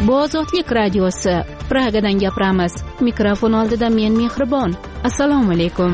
Bu Ozodlik radiosi. Pragadan gapiramiz. Mikrofon oldida men Mehribon. Assalomu alaykum.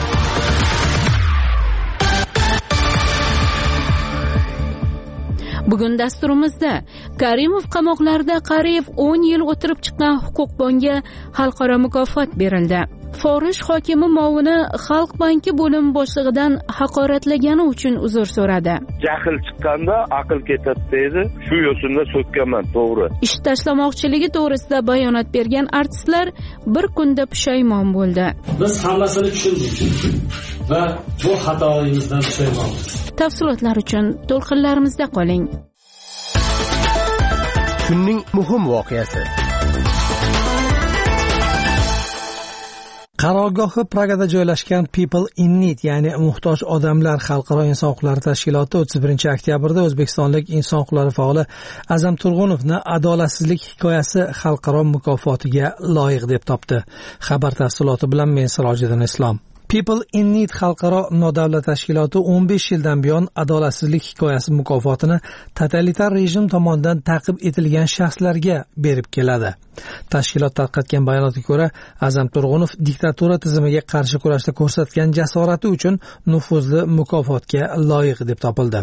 Bugun dasturimizda Karimov qamoqlarida qariyb 10 yil o'tirib chiqqan huquqbonga xalqaro mukofot berildi. Forish hokimi muovini Xalq banki bo'lim boshlig'idan haqoratlagani uchun uzr so'radi. Jahl chiqqanda aql ketadi deydi. Shu yo'sinda so'kkanman, to'g'ri. Ish tashlamoqchiligi to'g'risida bayonot bergan artistlar bir kunda pushaymon bo'ldi. Biz hammasini tushundik va bu xatoyimizdan pushaymonmiz. Tafsilotlar uchun to'lqinlarimizda qoling. Kunning muhim voqeasi. Qarorgohi Pragada joylashgan People in Need, ya'ni muhtoj odamlar xalqaro inson huquqlari tashkiloti 31-oktyabrda o'zbekistonlik inson huquqlari faoli Azam Turg'unovni adolatsizlik hikoyasi xalqaro mukofotiga loyiq deb topdi. Xabar tafsiloti bilan men Sirojiddin Islom. People in Need xalqaro nodavlat tashkiloti 15 yildan buyon adolatsizlik hikoyasi mukofotini totalitar rejim tomonidan ta'qib etilgan shaxslarga berib keladi. Tashkilot tarqatgan bayonotga ko'ra, Azam Turg'unov diktatura tizimiga qarshi kurashda ko'rsatgan jasorati uchun nufuzli mukofotga loyiq deb topildi.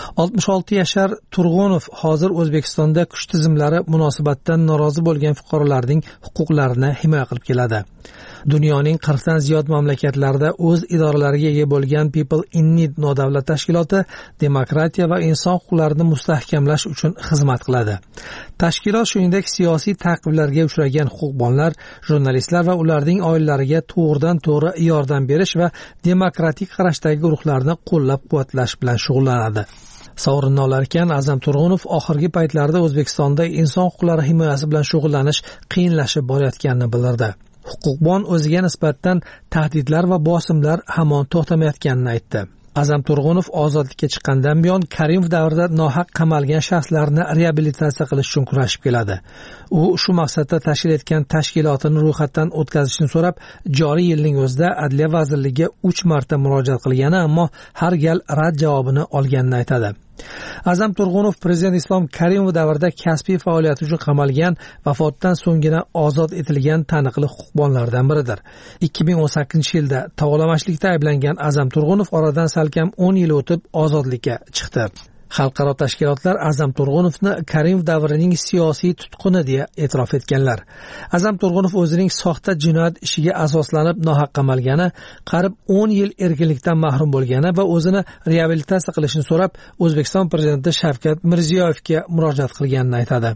66 yashar Turg'unov hozir O'zbekistonda kuch tizimlari munosabatidan norozi bo'lgan fuqarolarning huquqlarini himoya qilib keladi. Dunyoning 40 dan ziyod mamlakatlarida o'z idoralariga ega bo'lgan People in Need nodavlat tashkiloti demokratiya va inson huquqlarini mustahkamlash uchun xizmat qiladi. Tashkilot shuningdek siyosiy ta'qiblarga uchragan huquqbonlar, jurnalistlar va ularning oilalariga to'g'ridan-to'g'ri yordam berish va demokratik qarashdagi guruhlarni qo'llab-quvvatlash bilan shug'ullanadi. Sovrinni olar ekan Azam Turg'unov oxirgi paytlarda O'zbekistonda inson huquqlari himoyasi bilan shug'ullanish qiyinlashib borayotganini bildirdi. Huquqbon o'ziga nisbatan tahdidlar va bosimlar hamon to'xtamayotganini aytdi. Azam Turg'unov ozodlikka chiqqandan buyon Karimov davrida nohaq qamalgan shaxslarni reabilitatsiya qilish uchun kurashib keladi. U shu maqsadda tashkil etgan tashkilotini ro'yxatdan o'tkazishni so'rab, joriy yilning o'zida Adliya vazirligiga 3 marta murojaat qilgani, ammo har gal rad javobini olganini aytadi. Azam Turg'unov Prezident Islom Karimov davrida kasbiy faoliyati uchun qamalgan, vafotidan so'nggina ozod etilgan taniqli huquqbonlardan biridir. 2018-yilda to'g'lamashlikda ayblangan Azam Turg'unov oradan salkam 10 yil o'tib ozodlikka chiqdi. Xalqaro tashkilotlar Azam Turg'unovni Karimov davrining siyosiy tutquni deya e'tirof etganlar. Azam Turg'unov o'zining soxta jinoyat ishiga asoslanib nohaq qamalgani, qarib 10 yil erkinlikdan mahrum bo'lgani va o'zini reabilitatsiya qilishni so'rab, O'zbekiston prezidenti Shavkat Mirziyoyevga murojaat qilganini aytadi.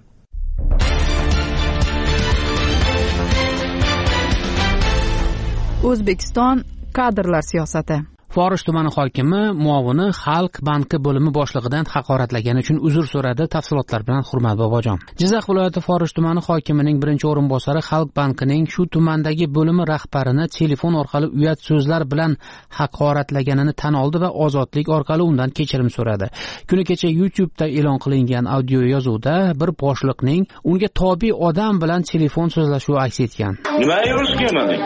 O'zbekiston kadrlar siyosati. Forish tumani hokimi muovini Xalq banki bo'limi boshlig'idan haqoratlagani uchun uzr so'radi. Tafsilotlar bilan Hurmat Bobojon. Jizzax viloyati Forish tumani hokimining birinchi o'rinbosari Xalq bankining shu tumandagi bo'limi rahbarini telefon orqali uyat so'zlar bilan haqoratlaganini tan oldi va ozodlik orqali undan kechirim so'radi. Kuni kecha YouTube'da e'lon qilingan audio yozuvda bir boshliqning unga tobi odam bilan telefon so'zlashuvi aks etgan. Nima yurish kelmading?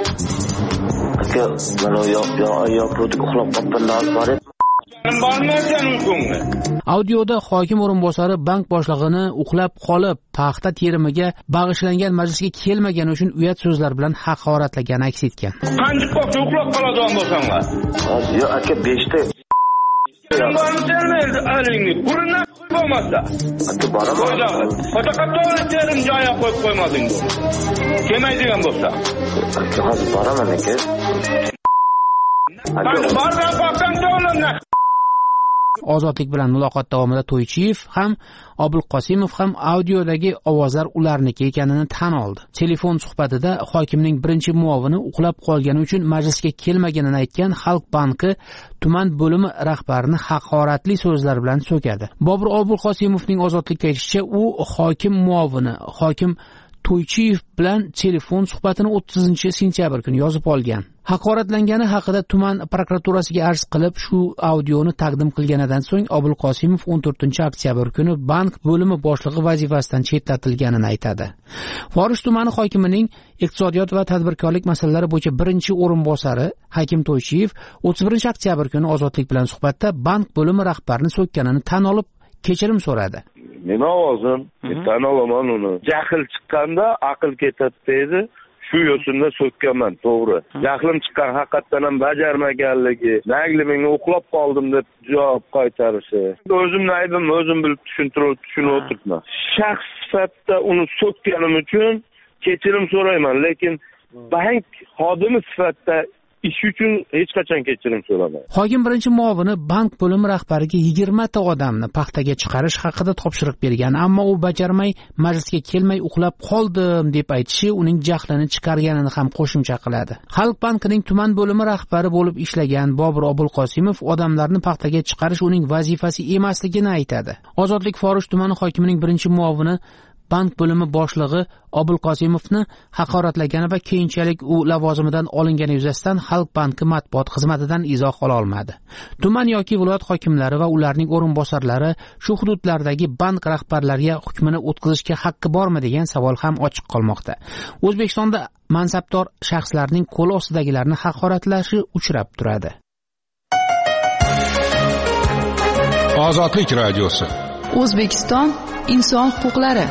Audioda hokim o'rinbosari bank boshlig'ini uxlab qolib, paxta terimiga bag'ishlangan majlisga kelmagani uchun uyat so'zlar bilan haqoratlagani aks etgan. Qancha qo'rqib uxlab qoladigan bo'lsanglar. Yo'q, aka 5 ta. Bo'lmaydi, alingni. Burunni bo'lmasa. Aka boraman. Fotokopiyani terim joyiga qo'yib qo'ymading bu. Kelmaydigan bo'lsa. Aka hozir boraman aka. Ozodlik bilan muloqot davomida To'ychiyev ham Obulqosimov ham audiodagi ovozlar ularniki ekanini tan oldi. Telefon suhbatida hokimning birinchi muovini uxlab qolgani uchun majlisga kelmaganini aytgan Xalq banki tuman bo'limi rahbarini haqoratli so'zlar bilan so'kadi. Bobur Obulqosimovning ozodlikka aytishicha, u hokim muovini, hokim To'ychiyev bilan telefon suhbatini 30-sentyabr kuni yozib olgan. Haqoratlangani haqida tuman prokuraturasiga arz qilib, shu audioni taqdim qilganidan so'ng Obulqosimov 14-oktyabr kuni bank bo'limi boshlig'i vazifasidan chetlatilganini aytadi. Forish tumani hokimining iqtisodiyot va tadbirkorlik masalalari bo'yicha birinchi o'rinbosari Hakim To'ychiyev 31-oktyabr kuni ozodlik bilan suhbatda bank bo'limi rahbarini so'kkanini tan olib, kechirim so'radi. meni ovozim, men tan olaman uni. Jahl chiqqanda aql ketadi deydi. Shu yo'sinda so'kkanman, to'g'ri. Jahlim chiqqan haqiqatan ham bajarmaganligi, nagli menga uxlab qoldim deb javob qaytarishi. O'zimni aybimni o'zim bilib tushunib o'tiribman. Shaxs sifatida uni so'kkanim uchun kechirim so'rayman, lekin bank xodimi sifatida ish uchun hech qachon kechirim so'ramayman. Hokim birinchi muovini bank bo'limi rahbariga 20 ta odamni paxtaga chiqarish haqida topshiriq bergan, ammo u bajarmay, majlisga kelmay uxlab qoldim deb aytishi uning jahlini chiqarganini ham qo'shimcha qiladi. Xalq bankining tuman bo'limi rahbari bo'lib ishlagan Bobur Obulqosimov odamlarni paxtaga chiqarish uning vazifasi emasligini aytadi. Ozodlik Forish tumani hokimining birinchi muovini bank bo'limi boshlig'i Obulqosimovni haqoratlagani va keyinchalik u lavozimidan olingani yuzasidan Xalq banki matbuot xizmatidan izoh ola olmadi. Tuman yoki viloyat hokimlari va ularning o'rinbosarlari shu hududlardagi bank rahbarlariga hukmini o'tkazishga haqqi bormi degan savol ham ochiq qolmoqda. O'zbekistonda mansabdor shaxslarning qo'l ostidagilarni haqoratlashi uchrab turadi. Ozodlik radiosi. O'zbekiston inson huquqlari.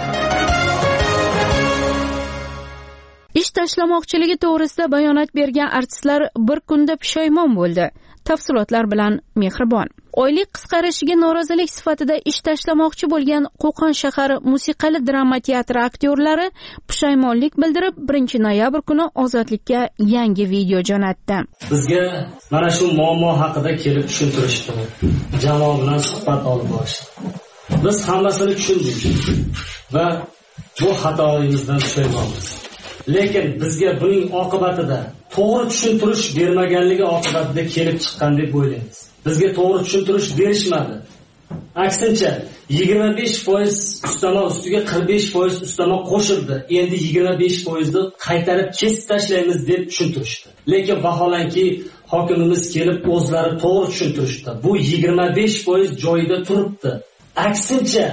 Ish tashlamoqchiligi to'g'risida bayonot bergan artistlar bir kunda pushaymon bo'ldi. Tafsilotlar bilan Mehribon. Oylik qisqarishiga norozilik sifatida ish tashlamoqchi bo'lgan Qo'qon shahar musiqali drama teatri aktyorlari pushaymonlik bildirib 1-noyabr kuni Ozodlikka yangi video jo'natdi. Bizga mana shu muammo haqida kelib tushuntirishdi. Jamoa bilan suhbat olib borishdi. Biz hammasini tushundik va bu xatoyimizdan pushaymonmiz. Lekin bizga buning oqibatida to'g'ri tushuntirish bermaganligi oqibatida kelib chiqqan deb o'ylaymiz. Bizga to'g'ri tushuntirish berishmadi. Aksincha 25% ustama ustiga 45% ustama qo'shildi. Endi 25% ni qaytarib kesib tashlaymiz deb tushuntirishdi. Lekin vaholanki hokimimiz kelib o'zlari to'g'ri tushuntirishdi. Bu 25% joyida turibdi. Aksincha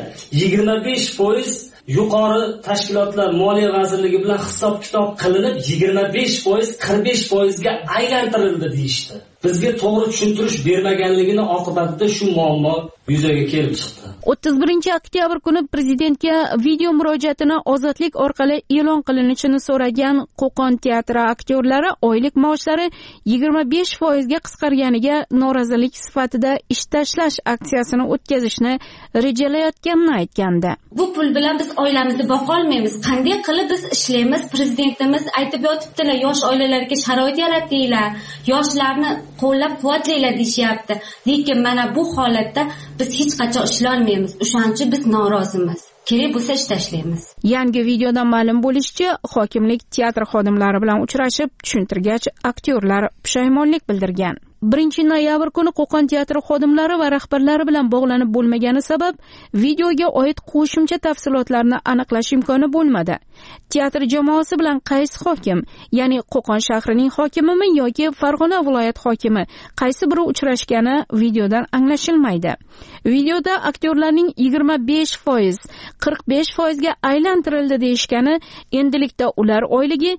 25% yuqori tashkilotlar Moliya vazirligi bilan hisob-kitob qilinib 25% 45% ga aylantirildi deyishdi. Bizga to'g'ri tushuntirish bermaganligini oqibatida shu muammo yuzaga kelib chiqdi. 31-oktyabr kuni prezidentga video murojaatini Ozodlik orqali e'lon qilinishini so'ragan Qo'qon teatri aktyorlari oylik maoshlari 25% ga qisqarganiga norozilik sifatida ish tashlash aksiyasini o'tkazishni rejalayotganini aytgandi. Bu pul bilan biz oilamizni boqa olmaymiz. Qanday qilib biz ishlaymiz? Prezidentimiz aytib yotibdilar, yosh oilalarga sharoit yaratinglar, yoshlarni qo'llab-quvvatlanglar deyapti. Lekin mana bu holatda biz hech qachon ishlay olmaymiz. O'shaning uchun biz norozimiz. Kerak bo'lsa ish tashlaymiz. Yangi videodan ma'lum bo'lishicha, hokimlik teatr xodimlari bilan uchrashib, tushuntirgach, aktyorlar pushaymonlik bildirgan. 1-noyabr kuni Qo'qon teatri xodimlari va rahbarlari bilan bog'lanib bo'lmagani sabab videoga oid qo'shimcha tafsilotlarni aniqlash imkoni bo'lmadi. Teatr jamoasi bilan qaysi hokim, ya'ni Qo'qon shahrining hokimimi yoki Farg'ona viloyat hokimi qaysi biri uchrashgani videodan anglashilmaydi. Videoda aktyorlarning 25%, 45% ga aylantirildi deyishgani, endilikda ular oyligi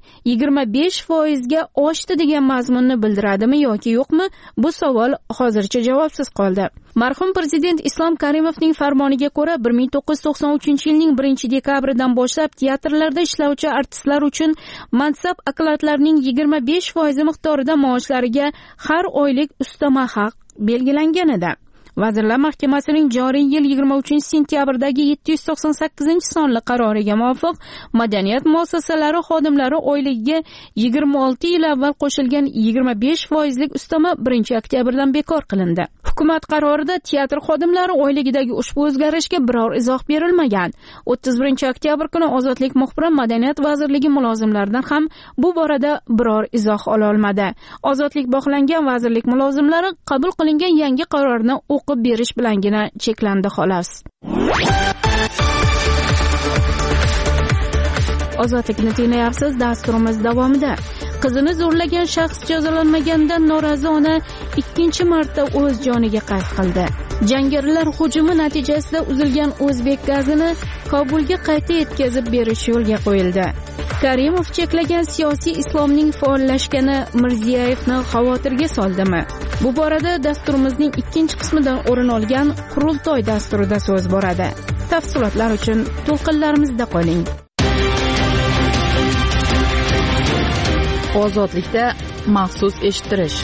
25% ga oshdi degan mazmunni bildiradimi yoki yo'qmi? Bu savol hozircha javobsiz qoldi. Marhum prezident Islom Karimovning farmoniga ko'ra 1993-yilning 1-dekabridan boshlab teatrlarda ishlovchi artistlar uchun mansab okladlarining 25% miqdorida maoshlariga har oylik ustama haq belgilangan edi. Vazirlar Mahkamasining joriy yil 23-sentyabrdagi 798-sonli qaroriga muvofiq madaniyat muassasalari xodimlari oyligiga 26 yil avval qo'shilgan 25% lik ustama 1-oktyabrdan bekor qilindi. Hukumat qarorida teatr xodimlari oyligidagi ushbu o'zgarishga biror izoh berilmagan. 31-oktyabr kuni Ozodlik muxbiri Madaniyat vazirligi mulozimlaridan ham bu borada biror izoh ola olmadi. Ozodlik bog'langan vazirlik mulozimlari qabul qilingan yangi qarorni o'qib berish bilangina cheklandi xolos. Ozodlikni tinglayapsiz. Dasturimiz davomida qizini zo'rlagan shaxs jazolanmaganidan norozi ona ikkinchi marta o'z joniga qasd qildi. Jangarilar hujumi natijasida uzilgan o'zbek gazini Kobulga qayta yetkazib berish yo'lga qo'yildi. Karimov cheklagan siyosiy islomning faollashgani Mirziyevni xavotirga soldimi? Bu borada dasturimizning ikkinchi qismidan o'rin olgan Qurultoy dasturida so'z boradi. Tafsilotlar uchun to'lqinlarimizda qoling. Ozodlikda maxsus eshittirish.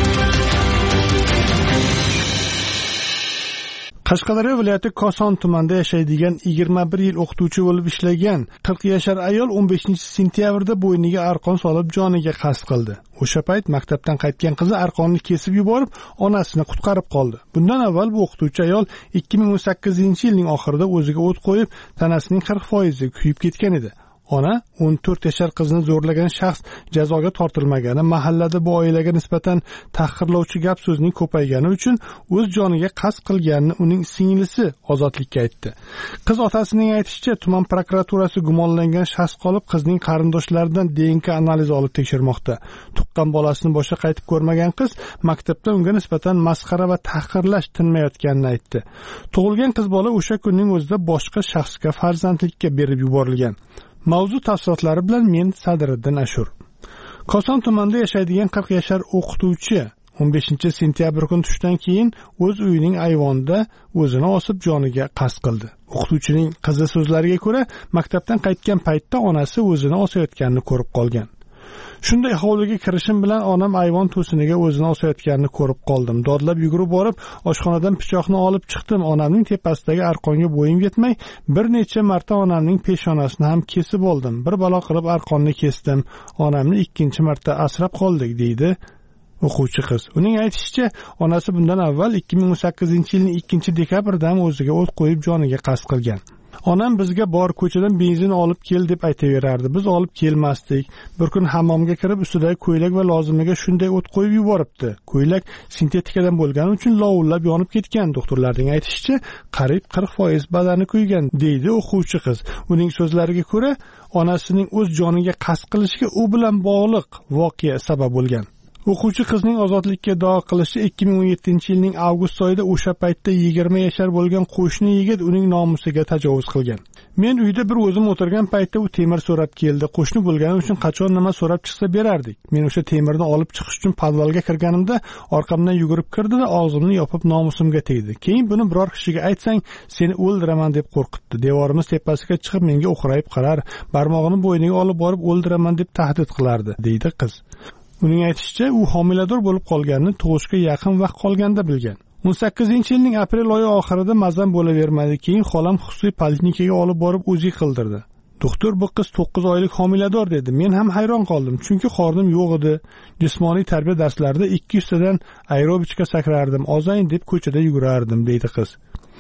Qashqadaryo viloyati Koson tumanida yashaydigan 21 yil o'qituvchi bo'lib ishlagan 40 yashar ayol 15-sentyabrda bo'yniga arqon solib joniga qasd qildi. O'sha payt maktabdan qaytgan qizi arqonni kesib yuborib, onasini qutqarib qoldi. Bundan avval bu o'qituvchi ayol 2018-yilning oxirida o'ziga o't qo'yib, tanasining 40% kuyib ketgan edi. Ona 14 yashar qizni zo'rlagan shaxs jazoga tortilmagani, mahallada bu oilaga nisbatan tahqirlovchi gap so'zning ko'paygani uchun o'z joniga qasd qilganini uning singlisi Ozodlikka aytdi. Qiz otasining aytishicha, tuman prokuraturasi gumonlangan shaxs qolib, qizning qarindoshlaridan DNK analizi olib tekshirmoqda. Tuqqan bolasini boshqa qaytib ko'rmagan qiz maktabda unga nisbatan masxara va tahqirlash tinmayotganini aytdi. Tug'ilgan qiz bola o'sha kunning o'zida boshqa shaxsga farzandlikka berib yuborilgan. Mavzu tafsilotlari bilan men Sadriddin Ashur. Koson tumanida yashaydigan 40 yashar o'qituvchi 15-sentyabr kuni tushdan keyin o'z uyining ayvonida o'zini osib joniga qasd qildi. O'qituvchining qizi so'zlariga ko'ra, maktabdan qaytgan paytda onasi o'zini osayotganini ko'rib qolgan. Shunday hovliga kirishim bilan onam ayvon to'siniga o'zini osayotganini ko'rib qoldim. Dodlab yugurib borib, oshxonadan pichoqni olib chiqdim. Onamning tepasidagi arqonga bo'yim yetmay, bir necha marta onamning peshonasini ham kesib oldim. Bir balo qilib arqonni kesdim. Onamni ikkinchi marta asrab qoldik, deydi o'quvchi qiz. Uning aytishicha, onasi bundan avval 2018-yilning 2-dekabrda ham o'ziga o't qo'yib joniga qasd qilgan. Onam bizga bor ko'chadan benzin olib kel deb aytaverardi. Biz olib kelmasdik. Bir kun hammomga kirib, ustidagi ko'ylak va lozimiga shunday o't qo'yib yuboribdi. Ko'ylak sintetikadan bo'lgani uchun lovullab yonib ketgan. Doktorlarning aytishicha, qariyb 40% badani kuygan, deydi o'quvchi qiz. Uning so'zlariga ko'ra, onasining o'z joniga qasd qilishiga u bilan bog'liq voqea sabab bo'lgan. O'quvchi qizning ozodlikka da'vo qilishi 2017-yilning avgust oyida o'sha paytda 20 yashar bo'lgan qo'shni yigit uning nomusiga tajovuz qilgan. Men uyda bir o'zim o'tirgan paytda u temir so'rab keldi. Qo'shni bo'lgani uchun qachon nima so'rab chiqsa berardik. Men o'sha temirni olib chiqish uchun podvalga kirganimda orqamdan yugurib kirdi va og'zimni yopib nomusimga tegdi. Keyin buni biror kishiga aytsang, seni o'ldiraman deb qo'rqitdi. Devorimiz tepasiga chiqib menga o'qrayib qarar, barmog'ini bo'yniga olib borib o'ldiraman deb tahdid qilardi, deydi qiz. Uning aytishicha, u homilador bo'lib qolganini tug'ishga yaqin vaqt qolganda bilgan. 18-yilning aprel oyi oxirida mazam bo'lavermadi. Keyin xolam xususiy poliklinikaga olib borib o'zi qildirdi. Doktor bu qiz 9 oylik homilador dedi. Men ham hayron qoldim, chunki qornim yo'q edi. Jismoniy tarbiya darslarida 200 tadan aerobikga sakrardim. Ozayn deb ko'chada yugurardim, deydi qiz.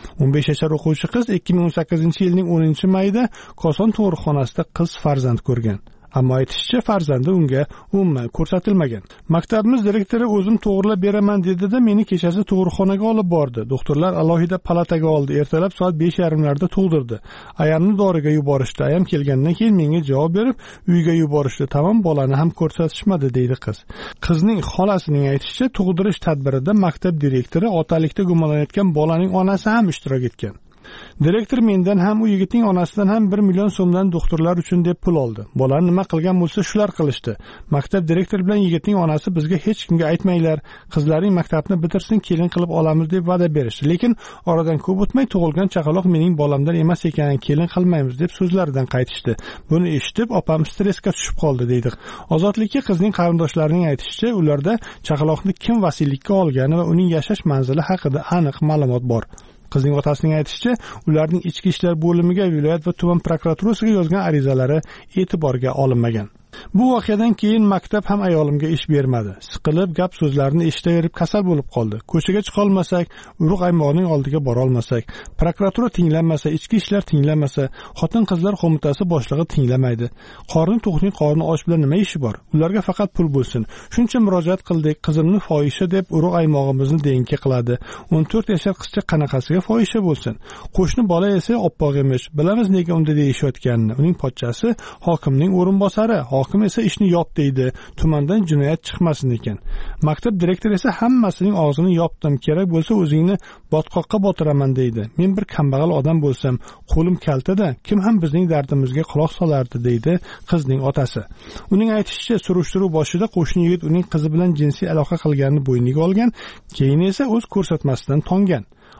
15 yashar o'quvchi qiz 2018-yilning 10-mayida Koson tug'ruqxonasida qiz farzand ko'rgan. Ammo aytishicha, farzandi unga umuman ko'rsatilmagan. Maktabimiz direktori o'zim to'g'rilab beraman dedi-da, meni kechasi tug'ruqxonaga olib bordi. Doktorlar alohida palataga oldi. Ertalab soat 5:30larda tug'dirdi. Ayamni doriga yuborishdi. Ayam kelgandan keyin menga javob berib, uyga yuborishdi. Tamom, bolani ham ko'rsatishmadi, deydi qiz. Qizning xolasining aytishicha, tug'dirish tadbirida maktab direktori otalikda gumonlanayotgan bolaning onasi ham ishtirok etgan. Direktor mendan ham u yigitning onasidan ham 1 million so'mdan doktorlar uchun deb pul oldi. Bolani nima qilgan bo'lsa shular qilishdi. Maktab direktori bilan yigitning onasi bizga hech kimga aytmanglar, qizlaring maktabni bitirsin, kelin qilib olamiz deb va'da berishdi. Lekin oradan ko'p o'tmay tug'ilgan chaqaloq mening bolamdan emas ekan, kelin qilmaymiz deb so'zlaridan qaytishdi. Buni eshitib opam stressga tushib qoldi, deydi. Ozodlikka qizning qarindoshlarining aytishicha, ularda chaqaloqni kim vasiylikka olgani va uning yashash manzili haqida aniq ma'lumot bor. Qizning otasining aytishicha, ularning ichki ishlar bo'limiga, viloyat va tuman prokuraturasiga yozgan arizalari e'tiborga olinmagan. Bu voqeadan keyin maktab ham ayolimga ish bermadi. Siqilib, gap so'zlarini eshitaverib kasal bo'lib qoldi. Ko'chaga chiqa olmasak, urug' aymog'ining oldiga bora olmasak, prokuratura tinglanmasa, ichki ishlar tinglanmasa, xotin-qizlar qo'mitasi boshlig'i tinglamaydi. Qorni to'qning qorni och bilan nima ishi bor? Ularga faqat pul bo'lsin. Shuncha murojaat qildik, qizimni fohisha deb urug' aymog'imizni denki qiladi. 14 yashar qizcha qanaqasiga fohisha bo'lsin? Qo'shni bola esa oppoq emish. Bilamiz nega unda deyishayotganini. Uning pochchasi hokimning o'rinbosari. Hokim esa ishni yop deydi. Tumandan jinoyat chiqmasin ekan. Maktab direktori esa hammasining og'zini yopdim. Kerak bo'lsa o'zingni botqoqqa botiraman deydi. Men bir kambag'al odam bo'lsam, qo'lim kaltada, kim ham bizning dardimizga quloq solardi, deydi qizning otasi. Uning aytishicha, surishtiruv boshida qo'shni yigit uning qizi bilan jinsiy aloqa qilganini bo'yniga olgan, keyin esa o'z ko'rsatmasidan tongan.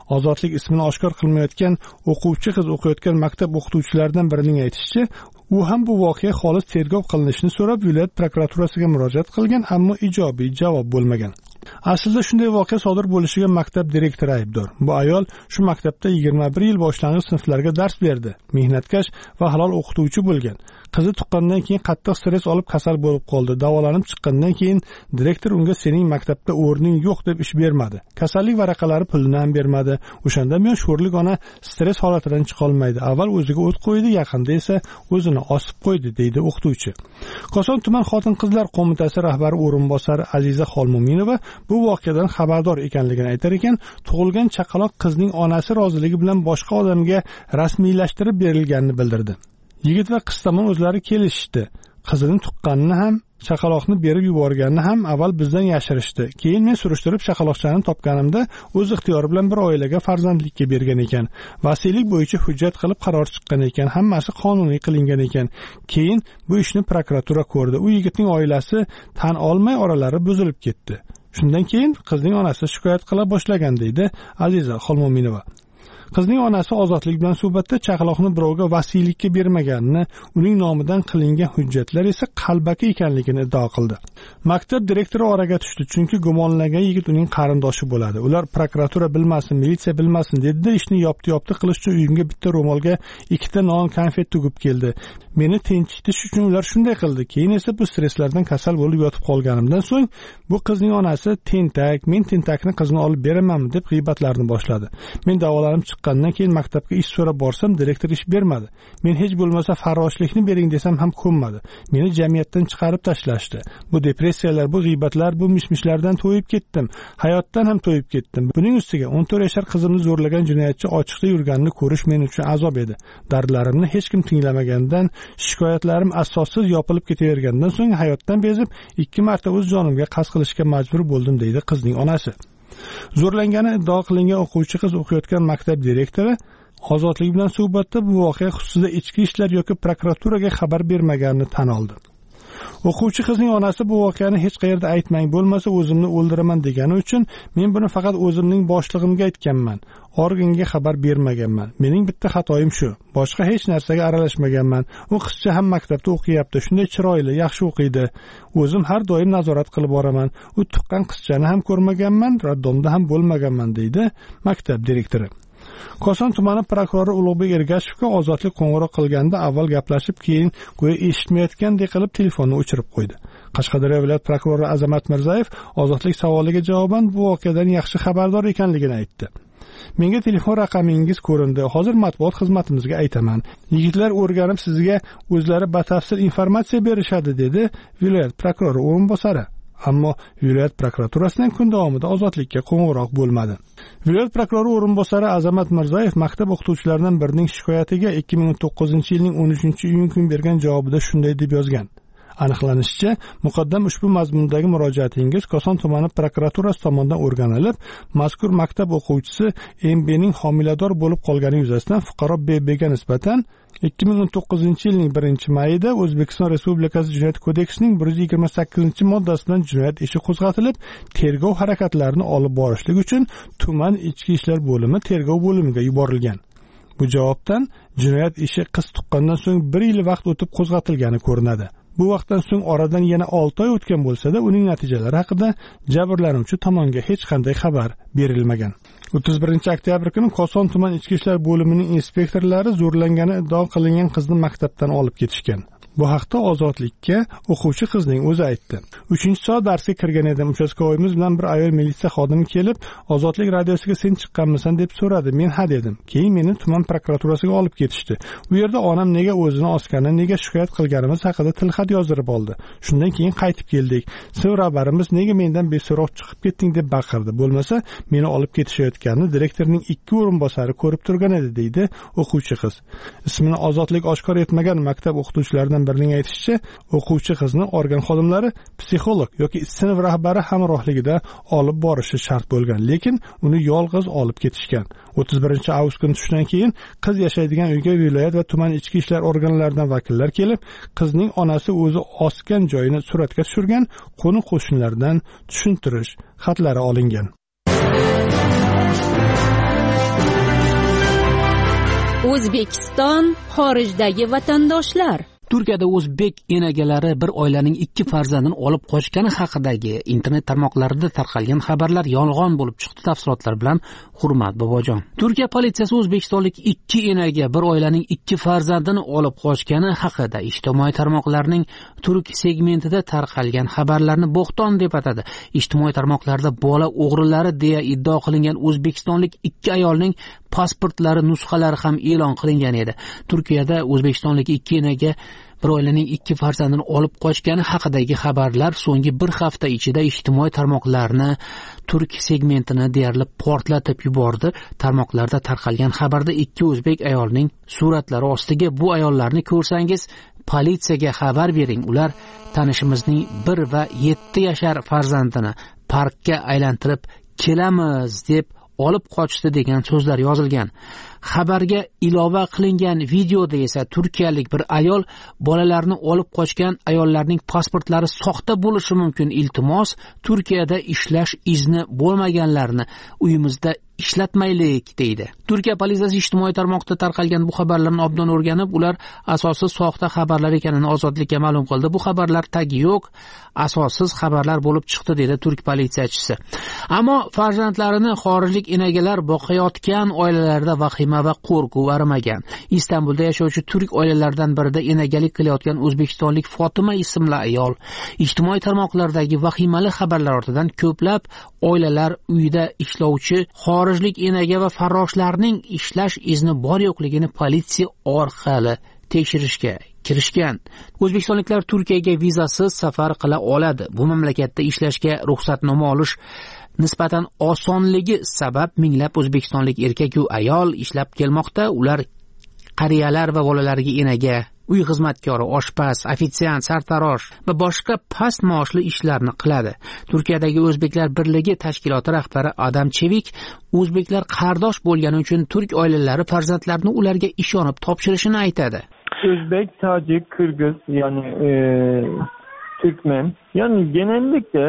Ozodlik ismini oshkor qilmayotgan o'quvchi qiz o'qiyotgan maktab o'qituvchilaridan birining aytishicha, u ham bu voqea xolis tergov qilinishini so'rab viloyat prokuraturasiga murojaat qilgan, ammo ijobiy javob bo'lmagan. Aslida shunday voqea sodir bo'lishiga maktab direktori aybdor. Bu ayol shu maktabda 21 yil boshlang'ich sinflarga dars berdi. Mehnatkash va halol o'qituvchi bo'lgan. Qizi tuqqandan keyin qattiq stress olib kasal bo'lib qoldi. Davolanib chiqqandan keyin direktor unga sening maktabda o'rning yo'q deb ish bermadi. Kasallik varaqalari pulini ham bermadi. O'shandan buyon sho'rlik ona stress holatidan chiqa olmaydi. Avval o'ziga o't qo'ydi, yaqinda esa o'zini osib qo'ydi, deydi o'qituvchi. Koson tuman xotin-qizlar qo'mitasi rahbari o'rinbosari Aziza Xolmominova bu voqeadan xabardor ekanligini aytar ekan, tug'ilgan chaqaloq qizning onasi roziligi bilan boshqa odamga rasmiylashtirib berilganini bildirdi. Yigit va qiz tomon o'zlari kelishdi. Qizini tuqqanini ham, chaqaloqni berib yuborganini ham avval bizdan yashirishdi. Keyin men surishtirib chaqaloqchani topganimda o'z ixtiyori bilan bir oilaga farzandlikka bergan ekan. Vasiylik bo'yicha hujjat qilib qaror chiqqan ekan. Hammasi qonuniy qilingan ekan. Keyin bu ishni prokuratura ko'rdi. U yigitning oilasi tan olmay oralari buzilib ketdi. Shundan keyin qizning onasi shikoyat qila boshlagan, deydi Aziza Xolmominova. Qizning onasi Ozodlik bilan suhbatda chaqaloqni birovga vasiylikka bermaganini, uning nomidan qilingan hujjatlar esa qalbaki ekanligini iddao qildi. Maktab direktori oraga tushdi, chunki gumonlangan yigit uning qarindoshi bo'ladi. Ular prokuratura bilmasin, militsiya bilmasin dedi, ishni yopti qilish uchun uyimga bitta ro'molga 2 ta non, konfet tugib keldi. Meni tinchitish uchun ular shunday qildi. Keyin esa bu stresslardan kasal bo'lib yotib qolganimdan so'ng bu qizning onasi tentak, men tentakni qizni olib beramanmi deb g'iybatlarni boshladi. Men davolanib chiqqandan keyin maktabga ish so'rab borsam, direktor ish bermadi. Men hech bo'lmasa farroshlikni bering desam ham ko'nmadi. Meni jamiyatdan chiqarib tashlashdi. Bu depressiyalar, bu g'iybatlar, bu mishmishlardan to'yib ketdim. Hayotdan ham to'yib ketdim. Buning ustiga 14 yoshar qizimni zo'rlagan jinoyatchi ochiqda yurganini ko'rish men uchun azob edi. Dardlarimni hech kim tinglamagandan, shikoyatlarim asossiz yopilib ketavergandan so'ng hayotdan bezib 2 marta o'z jonimga qasd qilishga majbur bo'ldim, deydi qizning onasi. Zo'rlangani iddao qilingan o'quvchi qiz o'qiyotgan maktab direktori Ozodlik bilan suhbatda bu voqea xususida ichki ishlar yoki prokuraturaga xabar bermaganini tan oldi. O'quvchi qizning onasi bu voqeani hech qayerda aytmang, bo'lmasa o'zimni o'ldiraman degani uchun men buni faqat o'zimning boshlig'imga aytganman. Organga xabar bermaganman. Mening bitta xatoyim shu. Boshqa hech narsaga aralashmaganman. U qizcha ham maktabda o'qiyapti. Shunday chiroyli, yaxshi o'qiydi. O'zim har doim nazorat qilib boraman. U tuqqan qizchani ham ko'rmaganman, raddomda ham bo'lmaganman, deydi maktab direktori. Koson tumani prokurori Ulug'bek Ergashevga Ozodlik qo'ng'iroq qilganda avval gaplashib, keyin go'yo eshitmayotgandek qilib telefonni o'chirib qo'ydi. Qashqadaryo viloyat prokurori Azamat Mirzayev Ozodlik savoliga javoban bu voqeadan yaxshi xabardor ekanligini aytdi. Menga telefon raqamingiz ko'rindi. Hozir matbuot xizmatimizga aytaman. Yigitlar o'rganib sizga o'zlari batafsil informatsiya berishadi, dedi viloyat prokurori o'rinbosari. Ammo viloyat prokuraturasidan kun davomida Ozodlikka qo'ng'iroq bo'lmadi. Viloyat prokurori o'rinbosari Azamat Mirzayev maktab o'qituvchilaridan birining shikoyatiga 2009-yilning 13-iyun kuni bergan javobida shunday deb yozgan. Aniqlanishicha, muqaddam ushbu mazmundagi murojaatingiz Koson tumani prokuraturasi tomonidan o'rganilib, mazkur maktab o'quvchisi MBning homilador bo'lib qolgani yuzasidan fuqaro BBga nisbatan 2019-yilning 1-mayida O'zbekiston Respublikasi Jinoyat kodeksining 128-moddasi bilan jinoyat ishi qo'zg'atilib, tergov harakatlarini olib borishlik uchun tuman ichki ishlar bo'limi tergov bo'limiga yuborilgan. Bu javobdan jinoyat ishi qiz tuqqandan so'ng 1 yil vaqt o'tib qo'zg'atilgani ko'rinadi. Bu vaqtdan so'ng oradan yana 6 oy o'tgan bo'lsa-da, uning natijalari haqida jabrlanuvchi tomonga hech qanday xabar berilmagan. 31-oktyabr kuni Koson tuman ichki ishlar bo'limining inspektorlari zo'rlangani iddao qilingan qizni maktabdan olib ketishgan. Bu haqda Ozodlikka o'quvchi qizning o'zi aytdi. 3-soat darsga kirgan edim. Uchastkovoyimiz bilan bir ayol militsiya xodimi kelib, Ozodlik radiosiga sen chiqqanmisan deb so'radi. Men ha dedim. Keyin meni tuman prokuraturasiga olib ketishdi. U yerda onam nega o'zini osganini, nega shikoyat qilganimiz haqida tilxat yozdirib oldi. Shundan keyin qaytib keldik. Sinf rahbarimiz nega mendan beso'roq chiqib ketding deb baqirdi. Bo'lmasa meni olib ketishayotganini direktorning 2 o'rinbosari ko'rib turgan edi, deydi o'quvchi qiz. Ismini Ozodlik oshkor etmagan maktab o'qituvchilaridan birining aytishicha, o'quvchi qizni organ xodimlari psixolog yoki sinf rahbari hamrohligida olib borishi shart bo'lgan, lekin uni yolg'iz olib ketishgan. 31-avgust kuni tushdan keyin qiz yashaydigan uyga viloyat va tuman ichki ishlar organlaridan vakillar kelib, qizning onasi o'zi osgan joyini suratga tushirgan, qo'ni-qo'shnilardan tushuntirish xatlari olingan. O'zbekiston xorijdagi vatandoshlar. Turkiyada o'zbek enagalari bir oilaning 2 farzandini olib qochgani haqidagi internet tarmoqlarida tarqalgan xabarlar yolg'on bo'lib chiqdi. Tafsilotlar bilan Hurmat Bobojon. Turkiya politsiyasi o'zbekistonlik 2 enaga bir oilaning 2 farzandini olib qochgani haqida ijtimoiy tarmoqlarning turk segmentida tarqalgan xabarlarni bo'xton deb atadi. Ijtimoiy tarmoqlarda bola o'g'rilari deya iddao qilingan o'zbekistonlik 2 ayolning pasportlari nusxalari ham e'lon qilingan edi. Turkiyada o'zbekistonlik 2 enaga bir oilaning 2 farzandini olib qochgani haqidagi xabarlar so'nggi bir hafta ichida ijtimoiy tarmoqlarni turk segmentini deyarli portlatib yubordi. Tarmoqlarda tarqalgan xabarda 2 o'zbek ayolning suratlari ostiga bu ayollarni ko'rsangiz politsiyaga xabar bering. Ular tanishimizning 1 va 7 yashar farzandini parkka aylantirib kelamiz deb olib qochdi degan so'zlar yozilgan. Xabarga ilova qilingan videoda esa turkiyalik bir ayol bolalarni olib qochgan ayollarning pasportlari soxta bo'lishi mumkin. Iltimos, Turkiyada ishlash izni bo'lmaganlarni uyimizda ishlatmaylik deydi. Turkiya politsiyasi ijtimoiy tarmoqda tarqalgan bu xabarlarni obdan o'rganib, ular asossiz soxta xabarlar ekanini ozodlikka ma'lum qildi. Bu xabarlar tagi yo'q, asossiz xabarlar bo'lib chiqdi dedi turk politsiyachisi. Ammo farzandlarini xorijlik enagalar boqayotgan oilalarda vahima va qo'rquv arimagan. Istanbulda yashovchi turk oilalaridan birida enagalik qilayotgan o'zbekistonlik Fatima ismli ayol ijtimoiy tarmoqlardagi vahimali xabarlar ortidan ko'plab oilalar uyida ishlovchi xorijlik enaga va farroshlarning ishlash izni bor yo'qligini politsiya orqali tekshirishga kirishgan. O'zbekistonliklar Turkiyaga vizasiz safar qila oladi. Bu mamlakatda ishlashga ruxsatnoma olish nisbatan osonligi sabab minglab o'zbekistonlik erkak va ayol ishlab kelmoqda. Ular qariyalar va bolalarga enaga, uy xizmatkori, oshpaz, ofitsiant, sartarosh va boshqa past maoshli ishlarni qiladi. Turkiyadagi O'zbeklar birligi tashkiloti rahbari Adam Chevik o'zbeklar qardosh bo'lgani uchun turk oilalari farzandlarini ularga ishonib topshirishini aytadi. Özbek, Tacik, Kırgız yani Türkmen yani genellikle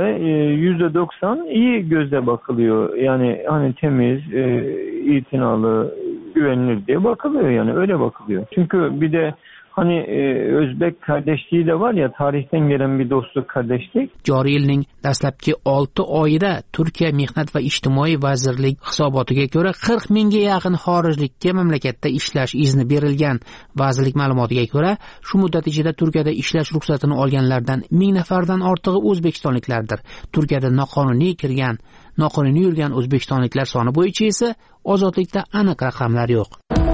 %90 iyi gözle bakılıyor. Yani hani temiz, itinalı, güvenilir diye bakılıyor yani öyle bakılıyor. Çünkü bir de hani Özbek kardeşliği de var ya tarihten gelen bir dostluk kardeşlik. Joriy yilning dastlabki 6 oyida Turkiya Mehnat va ijtimoiy vazirlik hisobotiga ko'ra 40 mingga yaqin xorijlikka mamlakatda ishlash izni berilgan. Vazirlik ma'lumotiga ko'ra, shu muddat ichida Turkiyada ishlash ruxsatini olganlardan 1000 nafardan ortig'i o'zbekistonliklardir. Turkiyada noqonuniy yurgan o'zbekistonliklar soni bo'yicha esa ozodlikda aniq raqamlar yo'q.